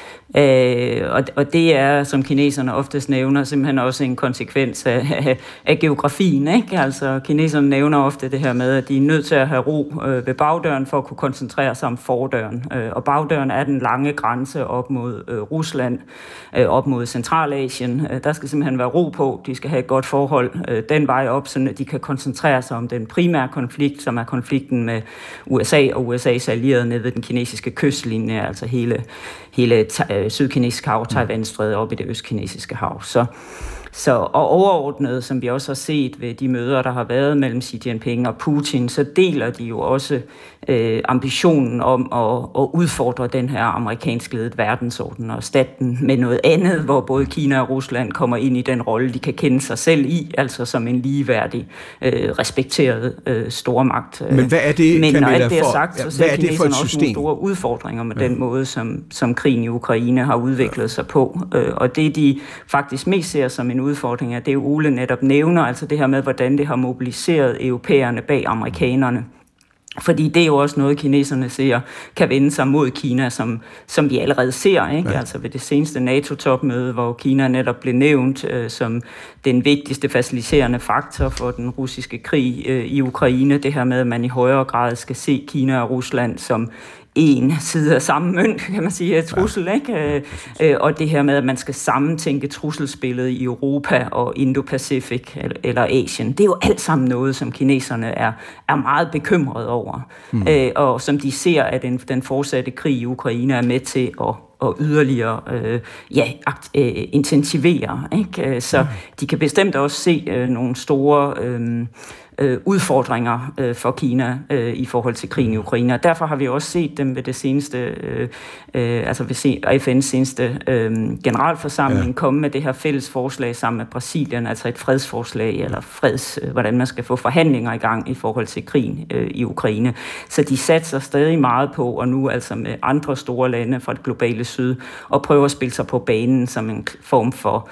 Og det er, som kineserne oftest nævner, simpelthen også en konsekvens af geografien, ikke? Altså, kineserne nævner ofte det her med, at de er nødt til at have ro ved bagdøren for at kunne koncentrere sig om fordøren. Og bagdøren er den lange grænse op mod Rusland, op mod Centralasien. Der skal simpelthen være ro på. De skal have et godt forhold den vej op, så de kan koncentrere sig om den primære konflikt, som er konflikten med USA og USA's allierede nede ved den kinesiske kystlinje, altså hele Sydkinesiske hav, Taiwanstrædet op i det østkinesiske hav. Og overordnet, som vi også har set ved de møder, der har været mellem Xi Jinping og Putin, så deler de jo også ambitionen om at udfordre den her amerikansk ledet verdensorden og erstatte den med noget andet, hvor både Kina og Rusland kommer ind i den rolle, de kan kende sig selv i, altså som en ligeværdig, respekteret stormagt. Men hvad er det, men Camilla, når alt det er sagt, så ser kineserne også nogle store udfordringer med den måde, som krigen i Ukraine har udviklet sig på. Og det, de faktisk mest ser som en udfordringer, det Ole netop nævner, altså det her med, hvordan det har mobiliseret europæerne bag amerikanerne. Fordi det er jo også noget, kineserne ser kan vende sig mod Kina, som vi allerede ser, ikke? Ja. Altså ved det seneste NATO-topmøde, hvor Kina netop blev nævnt som den vigtigste faciliterende faktor for den russiske krig i Ukraine. Det her med, at man i højere grad skal se Kina og Rusland som en side af samme mønt, kan man sige, af trussel, ikke? Og det her med, at man skal sammentænke trusselsbilledet i Europa og Indo-Pacific eller Asien, det er jo alt sammen noget, som kineserne er meget bekymrede over, og som de ser, at den fortsatte krig i Ukraine er med til at yderligere intensivere, ikke? Så de kan bestemt også se nogle store udfordringer for Kina i forhold til krigen i Ukraine. Og derfor har vi også set dem ved det seneste, altså ved FN's seneste generalforsamling komme med det her fælles forslag sammen med Brasilien, altså et fredsforslag, eller hvordan man skal få forhandlinger i gang i forhold til krigen i Ukraine. Så de satser stadig meget på, og nu altså med andre store lande fra det globale syd, og prøver at spille sig på banen som en form for,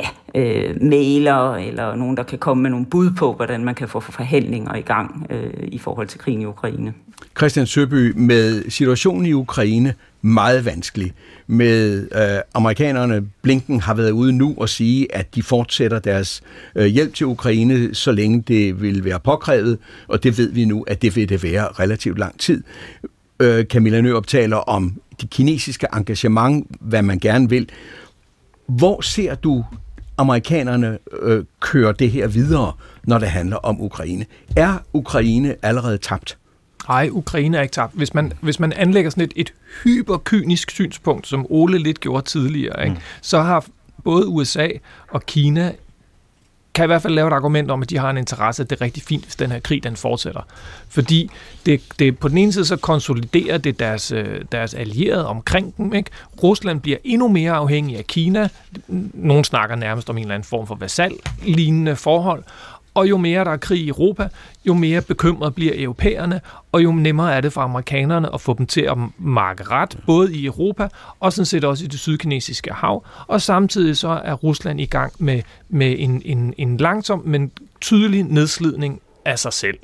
mægler, eller nogen, der kan komme med nogle bud på, hvordan man kan få forhandlinger i gang i forhold til krigen i Ukraine. Christian Søby, med situationen i Ukraine meget vanskelig, med amerikanerne, Blinken har været ude nu og sige, at de fortsætter deres hjælp til Ukraine, så længe det vil være påkrævet, og det ved vi nu, at det vil det være relativt lang tid. Camilla Nørup taler om det kinesiske engagement, hvad man gerne vil. Hvor ser du amerikanerne køre det her videre, når det handler om Ukraine? Er Ukraine allerede tabt? Nej, Ukraine er ikke tabt. Hvis man anlægger sådan et hyperkynisk synspunkt, som Ole lidt gjorde tidligere, ikke, så har både USA og Kina kan i hvert fald lave et argument om, at de har en interesse, at det er rigtig fint, hvis den her krig den fortsætter. Fordi det på den ene side så konsoliderer det deres allierede omkring dem, ikke? Rusland bliver endnu mere afhængig af Kina. Nogen snakker nærmest om en eller anden form for vasal-lignende forhold. Og jo mere der er krig i Europa, jo mere bekymret bliver europæerne, og jo nemmere er det for amerikanerne at få dem til at markere ret, både i Europa og sådan set også i det sydkinesiske hav. Og samtidig så er Rusland i gang med en langsom, men tydelig nedslidning af sig selv.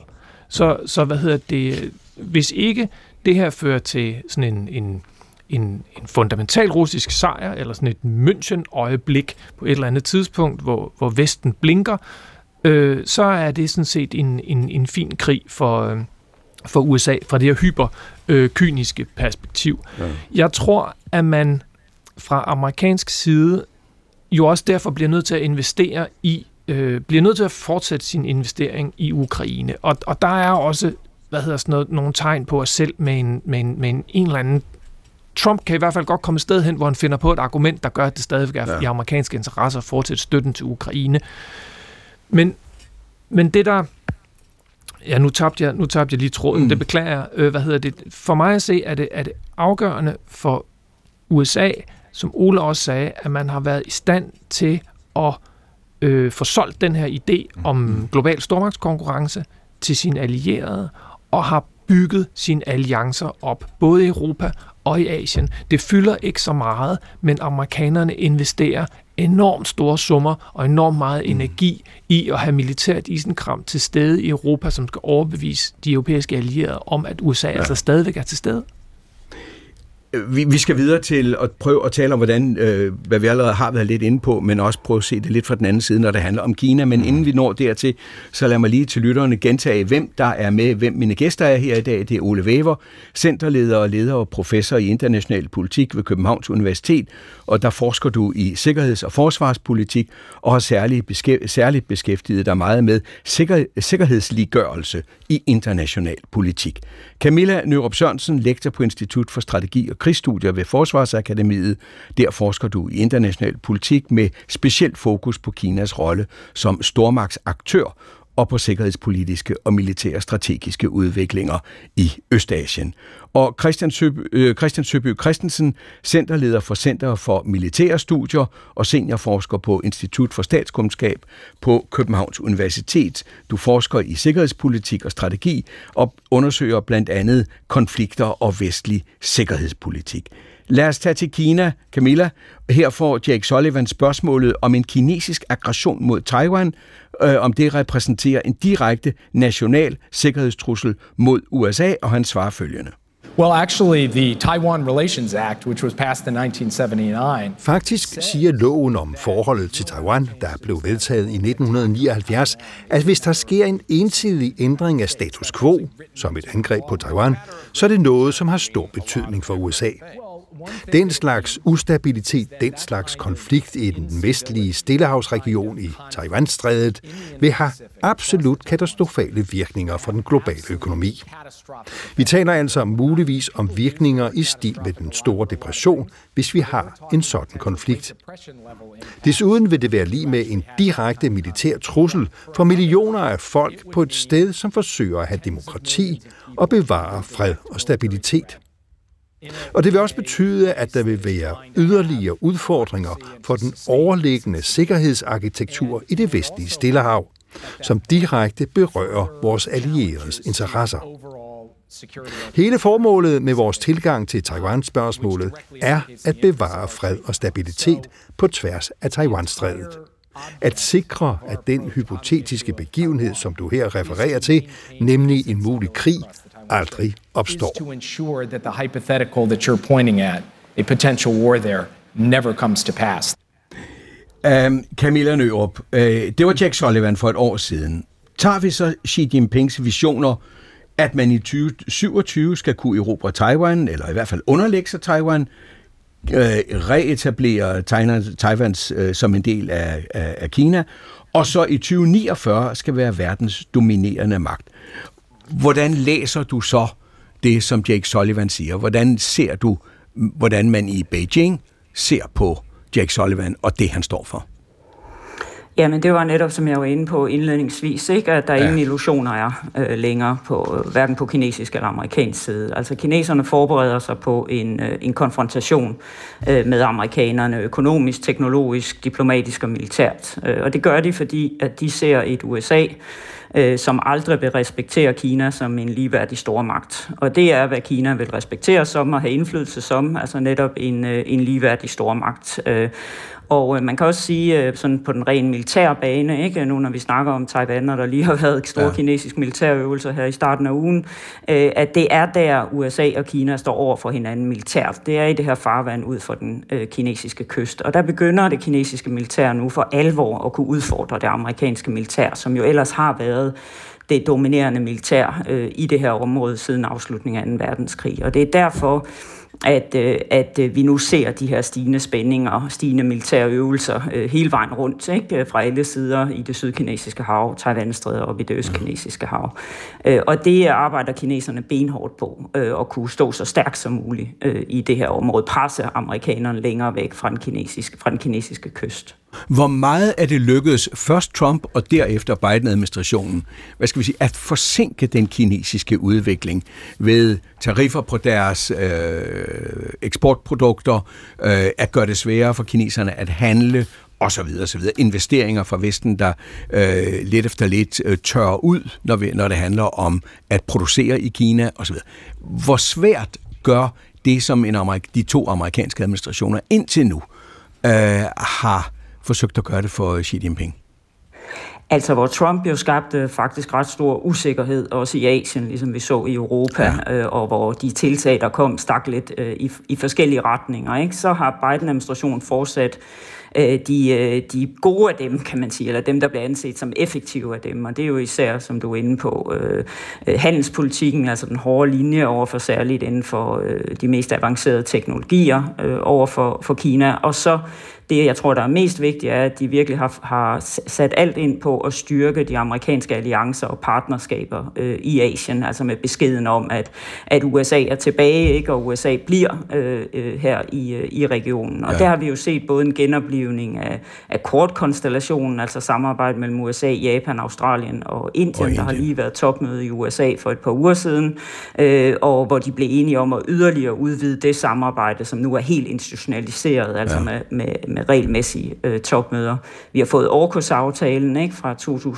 Så hvis ikke det her fører til sådan en fundamental russisk sejr, eller sådan et München-øjeblik på et eller andet tidspunkt, hvor Vesten blinker, så er det sådan set en fin krig for USA fra det her hyperkyniske perspektiv. Ja. Jeg tror, at man fra amerikansk side jo også derfor bliver nødt til at investere bliver nødt til at fortsætte sin investering i Ukraine. Og der er også, nogle tegn på, at selv med en eller anden Trump kan i hvert fald godt komme et sted hen, hvor han finder på et argument, der gør, at det stadig er i amerikanske interesser at fortsætte støtten til Ukraine. Men det der... Ja, nu tabte jeg lige tråden. Det beklager jeg. For mig at se, er det afgørende for USA, som Ole også sagde, at man har været i stand til at få solgt den her idé om global stormagtskonkurrence til sine allierede, og har bygget sine alliancer op, både i Europa og i Asien. Det fylder ikke så meget, men amerikanerne investerer enormt store summer og enormt meget energi i at have militært isenkram til stede i Europa, som skal overbevise de europæiske allierede om, at USA altså stadigvæk er til stede. Vi skal videre til at prøve at tale om, hvad vi allerede har været lidt inde på, men også prøve at se det lidt fra den anden side, når det handler om Kina. Men inden vi når dertil, så lad mig lige til lytterne gentage, hvem der er med, hvem mine gæster er her i dag. Det er Ole Wæver, centerleder og leder og professor i international politik ved Københavns Universitet, og der forsker du i sikkerheds- og forsvarspolitik, og har særligt beskæftiget dig meget med sikkerhedsliggørelse i international politik. Camilla Nørup Sørensen, lektor på Institut for Strategi og Krigsstudier ved Forsvarsakademiet. Der forsker du i international politik med specielt fokus på Kinas rolle som stormagtsaktør og på sikkerhedspolitiske og militære strategiske udviklinger i Østasien. Og Christian Søby Christensen, centerleder for Center for Militære Studier og seniorforsker på Institut for Statskundskab på Københavns Universitet. Du forsker i sikkerhedspolitik og strategi og undersøger blandt andet konflikter og vestlig sikkerhedspolitik. Lad os tage til Kina, Camilla. Her får Jake Sullivan spørgsmålet om en kinesisk aggression mod Taiwan, om det repræsenterer en direkte national sikkerhedstrussel mod USA, og han svarer følgende. Well, actually, the Taiwan Relations Act, which was passed in 1979... Faktisk siger loven om forholdet til Taiwan, der blev vedtaget i 1979, at hvis der sker en ensidig ændring af status quo, som et angreb på Taiwan, så er det noget, som har stor betydning for USA. Den slags ustabilitet, den slags konflikt i den vestlige Stillehavsregion i Taiwanstrædet vil have absolut katastrofale virkninger for den globale økonomi. Vi taler altså muligvis om virkninger i stil med den store depression, hvis vi har en sådan konflikt. Desuden vil det være lig med en direkte militær trussel for millioner af folk på et sted, som forsøger at have demokrati og bevare fred og stabilitet. Og det vil også betyde, at der vil være yderligere udfordringer for den overliggende sikkerhedsarkitektur i det vestlige Stillehav, som direkte berører vores allieredes interesser. Hele formålet med vores tilgang til Taiwan-spørgsmålet er at bevare fred og stabilitet på tværs af Taiwanstrædet. At sikre, at den hypotetiske begivenhed, som du her refererer til, nemlig en mulig krig, aldrig opstår. To ensure that the hypothetical that you're pointing at, a potential war there, never comes to pass. Camilla Nørup, det var Jake Sullivan for et år siden. Tager vi så Xi Jinpings visioner, at man i 2027 skal kunne erobre Taiwan, eller i hvert fald underlægge sig Taiwan, reetablere Taiwan som en del af Kina, og så i 2049 skal være verdens dominerende magt. Hvordan læser du så det, som Jake Sullivan siger? Hvordan ser du, hvordan man i Beijing ser på Jake Sullivan og det, han står for? Jamen, det var netop, som jeg var inde på indledningsvis, ikke? At der ingen illusioner er længere, hverken på kinesisk eller amerikansk side. Altså, kineserne forbereder sig på en konfrontation med amerikanerne økonomisk, teknologisk, diplomatisk og militært. Og det gør de, fordi at de ser et USA, som aldrig vil respektere Kina som en ligeværdig stormagt. Og det er, hvad Kina vil respektere som og have indflydelse som, altså netop en ligeværdig stormagt. Og man kan også sige, sådan på den rene militære bane, ikke? Nu når vi snakker om Taiwan, og der lige har været store kinesiske militærøvelser her i starten af ugen, at det er der USA og Kina står over for hinanden militært. Det er i det her farvand ud for den kinesiske kyst. Og der begynder det kinesiske militær nu for alvor at kunne udfordre det amerikanske militær, som jo ellers har været det dominerende militær i det her område siden afslutningen af 2. verdenskrig. Og det er derfor, at vi nu ser de her stigende spændinger, stigende militære øvelser hele vejen rundt, ikke? Fra alle sider i det sydkinesiske hav, Taiwanstrædet og i det østkinesiske hav. Og det arbejder kineserne benhårdt på, at kunne stå så stærkt som muligt i det her område, presse amerikanerne længere væk fra den kinesiske kyst. Hvor meget er det lykkedes først Trump og derefter Biden-administrationen, at forsinke den kinesiske udvikling ved tariffer på deres eksportprodukter, at gøre det sværere for kineserne at handle, osv. Investeringer fra Vesten, der lidt efter lidt tørrer ud, når det handler om at producere i Kina, osv. Hvor svært gør det, som de to amerikanske administrationer indtil nu har forsøgt at gøre det for Xi Jinping? Altså, hvor Trump jo skabte faktisk ret stor usikkerhed, også i Asien, ligesom vi så i Europa, og hvor de tiltag, der kom, stak lidt i forskellige retninger, ikke? Så har Biden-administrationen fortsat de gode af dem, kan man sige, eller dem, der bliver anset som effektive af dem, og det er jo især, som du er inde på, handelspolitikken, altså den hårde linje overfor særligt inden for de mest avancerede teknologier over for Kina, og så det, jeg tror, der er mest vigtigt, er, at de virkelig har sat alt ind på at styrke de amerikanske alliancer og partnerskaber i Asien, altså med beskeden om, at USA er tilbage, ikke, og USA bliver her i regionen. Og der har vi jo set både en genoplivelse genoplivning af Quad-konstellationen, altså samarbejde mellem USA, Japan, Australien og Indien. Der har lige været topmøde i USA for et par uger siden, og hvor de blev enige om at yderligere udvide det samarbejde, som nu er helt institutionaliseret, altså med regelmæssige topmøder. Vi har fået AUKUS-aftalen, ikke, fra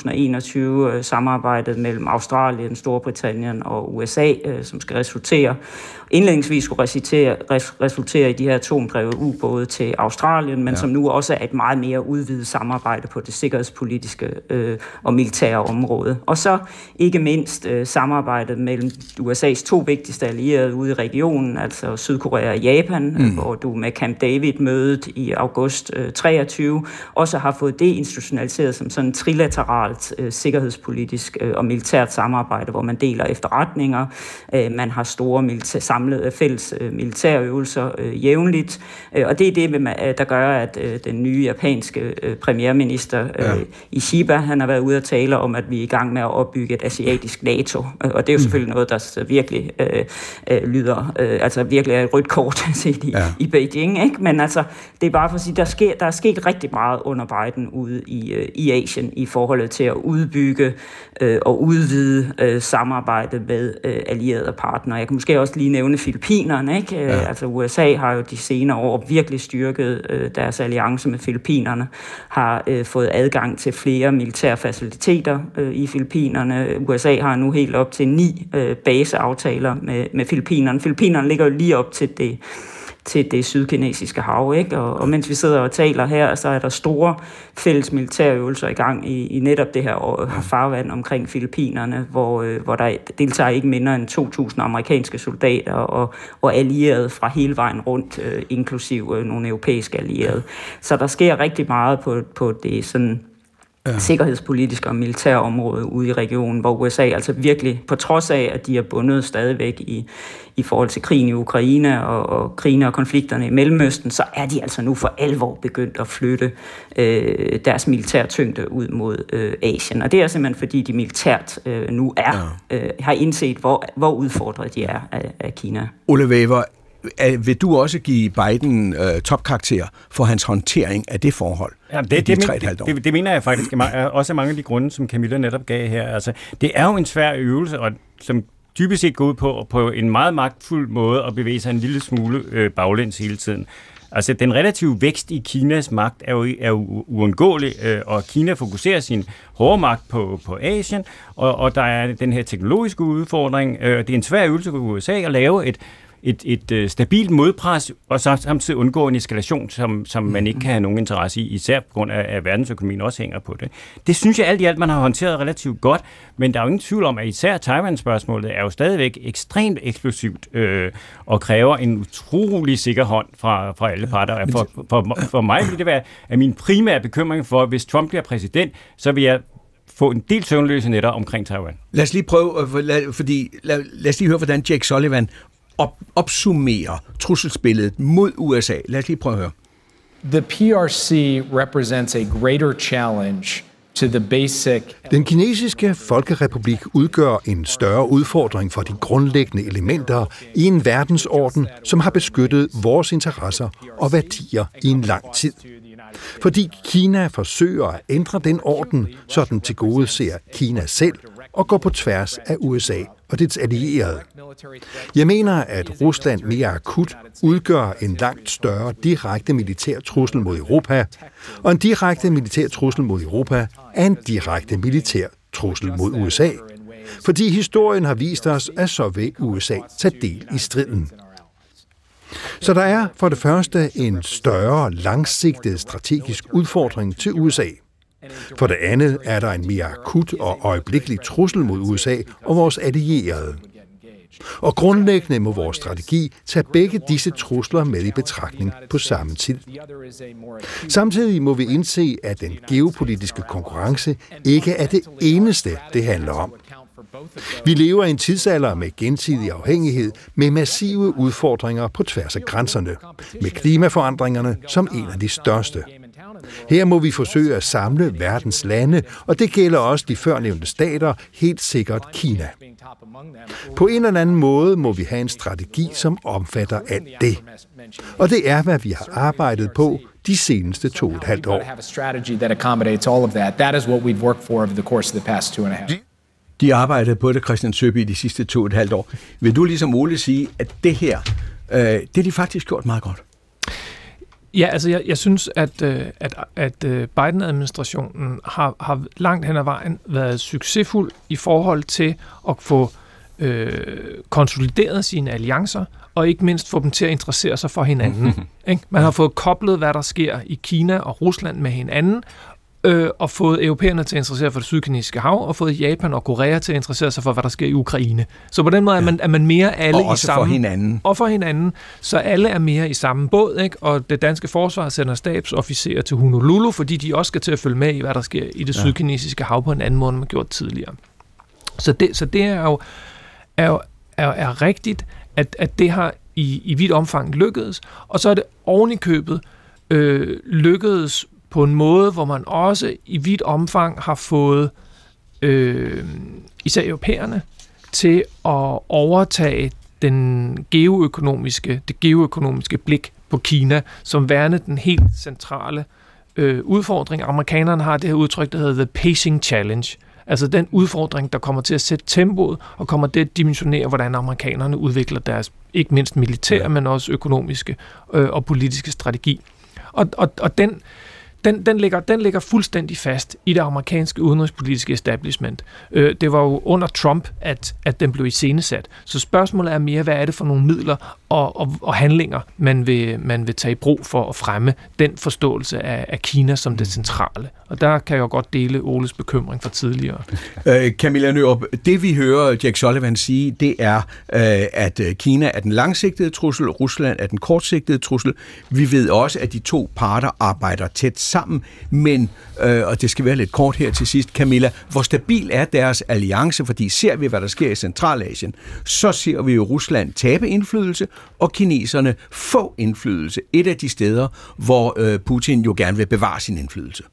2021, samarbejdet mellem Australien, Storbritannien og USA, som skal indledningsvis skulle resultere i de her atomdrevne ubåde til Australien, men som nu også er et meget mere udvidet samarbejde på det sikkerhedspolitiske og militære område. Og så ikke mindst samarbejdet mellem USA's to vigtigste allierede ude i regionen, altså Sydkorea og Japan, hvor du med Camp David-mødet i august 23 også har fået det institutionaliseret som sådan et trilateralt sikkerhedspolitisk og militært samarbejde, hvor man deler efterretninger, man har store samlede fælles militærøvelser jævnligt, og det er det, der gør, at den nye japanske premierminister Ishiba, han har været ude at tale om, at vi er i gang med at opbygge et asiatisk NATO, og det er jo selvfølgelig noget, der virkelig lyder, altså virkelig er et rødt kort set i Beijing, ikke? Men altså, det er bare for at sige, der er sket rigtig meget under Biden ude i Asien i forhold til at udbygge og udvide samarbejde med allierede partnere. Jeg kan måske også lige nævne Filippinerne, ikke? Altså USA har jo de senere år virkelig styrket deres alliance med Filippinerne, har fået adgang til flere militære faciliteter i Filippinerne. USA har nu helt op til 9 baseaftaler med Filippinerne. Filippinerne ligger jo lige op til det sydkinesiske hav, ikke? Og mens vi sidder og taler her, så er der store fælles militærøvelser i gang i netop det her farvand omkring Filippinerne, hvor der deltager ikke mindre end 2.000 amerikanske soldater og allierede fra hele vejen rundt, inklusiv nogle europæiske allierede. Så der sker rigtig meget på det sådan sikkerhedspolitiske og militære område ude i regionen, hvor USA altså virkelig, på trods af, at de er bundet stadigvæk i forhold til krigen i Ukraine og krigen og konflikterne i Mellemøsten, så er de altså nu for alvor begyndt at flytte deres militære tyngde ud mod Asien. Og det er simpelthen, fordi de militært nu har indset, hvor udfordret de er af Kina. Ole Wæver, vil du også give Biden topkarakter for hans håndtering af det forhold? Ja, det mener jeg faktisk også mange af de grunde, som Camilla netop gav her. Altså, det er jo en svær øvelse, og som typisk set går ud på en meget magtfuld måde at bevæge sig en lille smule baglæns hele tiden. Altså, den relative vækst i Kinas magt er jo uundgåelig, og Kina fokuserer sin hårde magt på Asien, og der er den her teknologiske udfordring. Det er en svær øvelse for USA at lave et stabilt modpres, og så samtidig undgå en eskalation, som man ikke kan have nogen interesse i, især på grund af, at verdensøkonomien også hænger på det. Det synes jeg alt i alt, man har håndteret relativt godt, men der er jo ingen tvivl om, at især Taiwan-spørgsmålet er jo stadigvæk ekstremt eksplosivt og kræver en utrolig sikker hånd fra alle parter. For mig vil det være min primære bekymring for, at hvis Trump bliver præsident, så vil jeg få en del søvnløse nætter omkring Taiwan. Lad os lige prøve, lad os lige høre, hvordan Jake Sullivan opsummere trusselsbilledet mod USA. Lad os lige prøve at høre. The PRC represents a greater challenge to the basic. Den kinesiske folkerepublik udgør en større udfordring for de grundlæggende elementer i en verdensorden, som har beskyttet vores interesser og værdier i en lang tid. Fordi Kina forsøger at ændre den orden, så den tilgodeser Kina selv og går på tværs af USA og dets allierede. Jeg mener, at Rusland mere akut udgør en langt større direkte militær trussel mod Europa, og en direkte militær trussel mod Europa er en direkte militær trussel mod USA, fordi historien har vist os, at så vil USA tage del i striden. Så der er for det første en større, langsigtet strategisk udfordring til USA. For det andet er der en mere akut og øjeblikkelig trussel mod USA og vores allierede. Og grundlæggende må vores strategi tage begge disse trusler med i betragtning på samme tid. Samtidig må vi indse, at den geopolitiske konkurrence ikke er det eneste, det handler om. Vi lever i en tidsalder med gensidig afhængighed, med massive udfordringer på tværs af grænserne, med klimaforandringerne som en af de største. Her må vi forsøge at samle verdens lande, og det gælder også de førnævnte stater, helt sikkert Kina. På en eller anden måde må vi have en strategi, som omfatter alt det. Og det er, hvad vi har arbejdet på de seneste 2,5 år. De arbejdede på det, Christian Søby, de sidste 2,5 år. Vil du ligesom Ole sige, at det her, det har de faktisk gjort meget godt? Ja, altså jeg synes, at Biden-administrationen har langt hen ad vejen været succesfuld i forhold til at få konsolideret sine alliancer, og ikke mindst få dem til at interessere sig for hinanden. Man har fået koblet, hvad der sker i Kina og Rusland med hinanden, og fået europæerne til at interessere for det sydkinesiske hav, og fået Japan og Korea til at interessere sig for, hvad der sker i Ukraine. Så på den måde er man mere alle i samme... Og for hinanden. Og for hinanden, så alle er mere i samme båd, ikke? Og det danske forsvar sender stabsofficerer til Honolulu, fordi de også skal til at følge med i, hvad der sker i det sydkinesiske hav på en anden måde, end man gjort tidligere. Så det er rigtigt, at det har i vidt omfang lykkedes, og så er det ovenikøbet lykkedes på en måde, hvor man også i vidt omfang har fået især europæerne til at overtage det geoøkonomiske blik på Kina, som værende den helt centrale udfordring. Amerikanerne har det her udtryk, der hedder The Pacing Challenge. Altså den udfordring, der kommer til at sætte tempoet, og kommer til at dimensionere, hvordan amerikanerne udvikler deres, ikke mindst militære, men også økonomiske og politiske strategi. Og den ligger fuldstændig fast i det amerikanske udenrigspolitiske establishment. Det var jo under Trump, at den blev iscenesat. Så spørgsmålet er mere, hvad er det for nogle midler og handlinger, man vil tage i brug for at fremme den forståelse af Kina som det centrale. Og der kan jeg jo godt dele Oles bekymring fra tidligere. Camilla Nørup, det vi hører Jack Sullivan sige, det er, at Kina er den langsigtede trussel, Rusland er den kortsigtede trussel. Vi ved også, at de to parter arbejder tæt sammen, men, og det skal være lidt kort her til sidst, Camilla, hvor stabil er deres alliance? Fordi ser vi, hvad der sker i Centralasien, så ser vi jo Rusland tabe indflydelse, og kineserne få indflydelse. Et af de steder, hvor Putin jo gerne vil bevare sin indflydelse.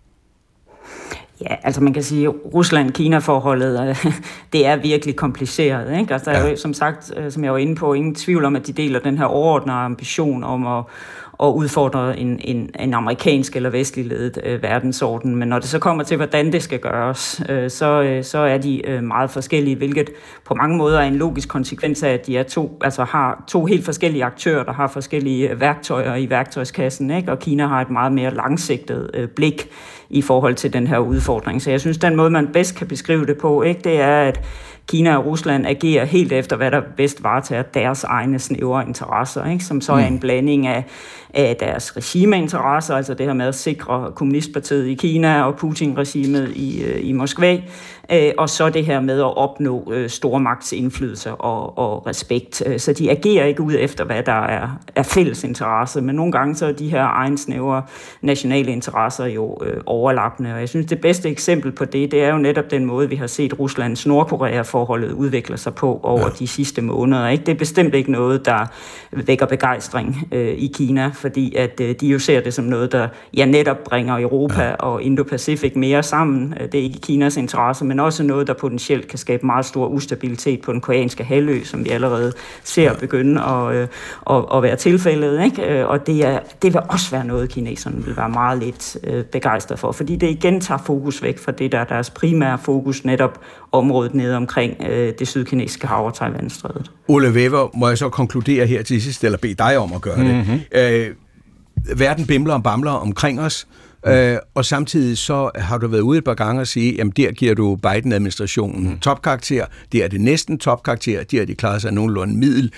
Ja, altså man kan sige, at Rusland-Kina-forholdet, det er virkelig kompliceret, ikke? Altså der er jo, som sagt, som jeg var inde på, ingen tvivl om, at de deler den her overordnede ambition om at udfordre en amerikansk eller vestlig ledet verdensorden. Men når det så kommer til, hvordan det skal gøres, så er de meget forskellige, hvilket på mange måder er en logisk konsekvens af, at de er har to helt forskellige aktører, der har forskellige værktøjer i værktøjskassen, ikke? Og Kina har et meget mere langsigtet blik i forhold til den her udfordring. Så jeg synes, den måde, man bedst kan beskrive det på, ikke, det er, at Kina og Rusland agerer helt efter, hvad der bedst varetager deres egne snævre interesser, ikke? Som så er en blanding af deres regimeinteresser, altså det her med at sikre kommunistpartiet i Kina og Putin-regimet i Moskva, og så det her med at opnå stormagtsindflydelse og respekt. Så de agerer ikke ud efter, hvad der er fælles interesse, men nogle gange så er de her egen snævre nationale interesser jo overlappende. Og jeg synes, det bedste eksempel på det er jo netop den måde, vi har set Ruslands-Nordkorea-forholdet udvikle sig på over de sidste måneder, ikke? Det er bestemt ikke noget, der vækker begejstring i Kina, fordi at de jo ser det som noget, der netop bringer Europa og Indo-Pacific mere sammen. Det er ikke Kinas interesse, men også noget, der potentielt kan skabe meget stor ustabilitet på den koreanske halvø, som vi allerede ser begynde at være tilfældet, ikke? Og det vil også være noget, kineserne vil være meget lidt begejstret for, fordi det igen tager fokus væk fra det, der er deres primære fokus, netop området nede omkring det sydkinesiske hav og Taiwanstrædet. Ole Wever, må jeg så konkludere her til sidst, eller bede dig om at gøre det. Verden bimler og bamler omkring os, og samtidig så har du været ude et par gange og sige, jamen der giver du Biden-administrationen topkarakter, der er det næsten topkarakter, der er de klaret sig nogenlunde middel.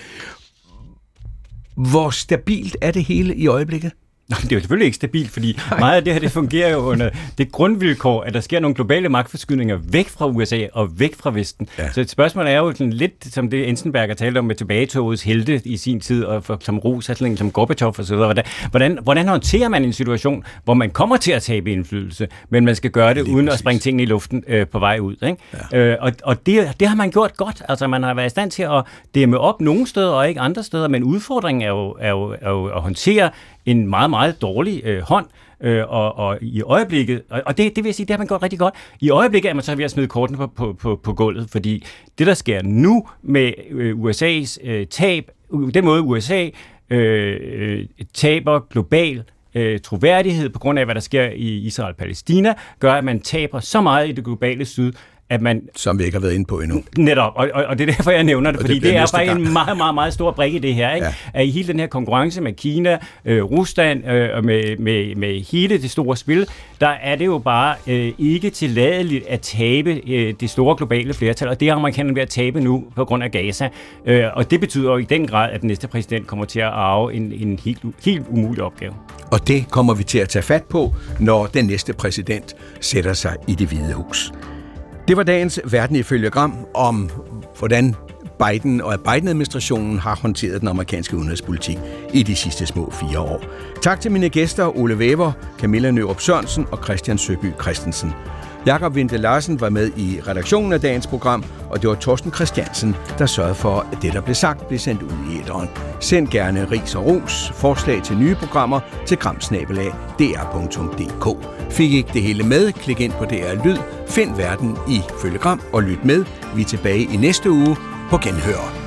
Hvor stabilt er det hele i øjeblikket? Det er jo selvfølgelig ikke stabilt, fordi meget af det her, det fungerer jo under det grundvilkår, at der sker nogle globale magtforskydninger væk fra USA og væk fra Vesten. Ja. Så et spørgsmål er jo sådan lidt, som det Enzensberger talte om med tilbagetogets helte i sin tid, og som Rosatling, som Gorbachev og så videre. Hvordan håndterer man en situation, hvor man kommer til at tabe indflydelse, men man skal gøre det uden at springe tingene i luften på vej ud, ikke? Ja. Og det har man gjort godt. Altså man har været i stand til at dæmme op nogle steder og ikke andre steder, men udfordringen er jo at håndtere en meget, meget dårlig hånd. Og i øjeblikket, og det vil jeg sige, det har man gjort rigtig godt. I øjeblikket er man så ved at smide kortene på gulvet, fordi det, der sker nu med USA's tab, den måde USA taber global troværdighed på grund af, hvad der sker i Israel-Palæstina, gør, at man taber så meget i det globale syd, at man... Som vi ikke har været inde på endnu. Netop, og det er derfor, jeg nævner det, fordi det er bare en meget, meget, meget stor brik i det her, ikke? Ja. At i hele den her konkurrence med Kina, Rusland og med hele det store spil, der er det jo bare ikke tilladeligt at tabe det store globale flertal, og det er amerikanerne ved at tabe nu på grund af Gaza. Og det betyder jo i den grad, at den næste præsident kommer til at arve en helt umulig opgave. Og det kommer vi til at tage fat på, når den næste præsident sætter sig i Det Hvide Hus. Det var dagens Verden ifølge Gram om, hvordan Biden og Biden-administrationen har håndteret den amerikanske udenrigspolitik i de sidste små 4 år. Tak til mine gæster Ole Weber, Camilla Nørup Sørensen og Christian Søby Christensen. Jakob Winthe Larsen var med i redaktionen af dagens program, og det var Torsten Christiansen, der sørgede for, at det, der blev sagt, blev sendt ud i æteren. Send gerne ris og ros, forslag til nye programmer til gram@dr.dk. Fik ikke det hele med? Klik ind på DR Lyd, find Verden i Følge Gram og lyt med. Vi er tilbage i næste uge på Genhør.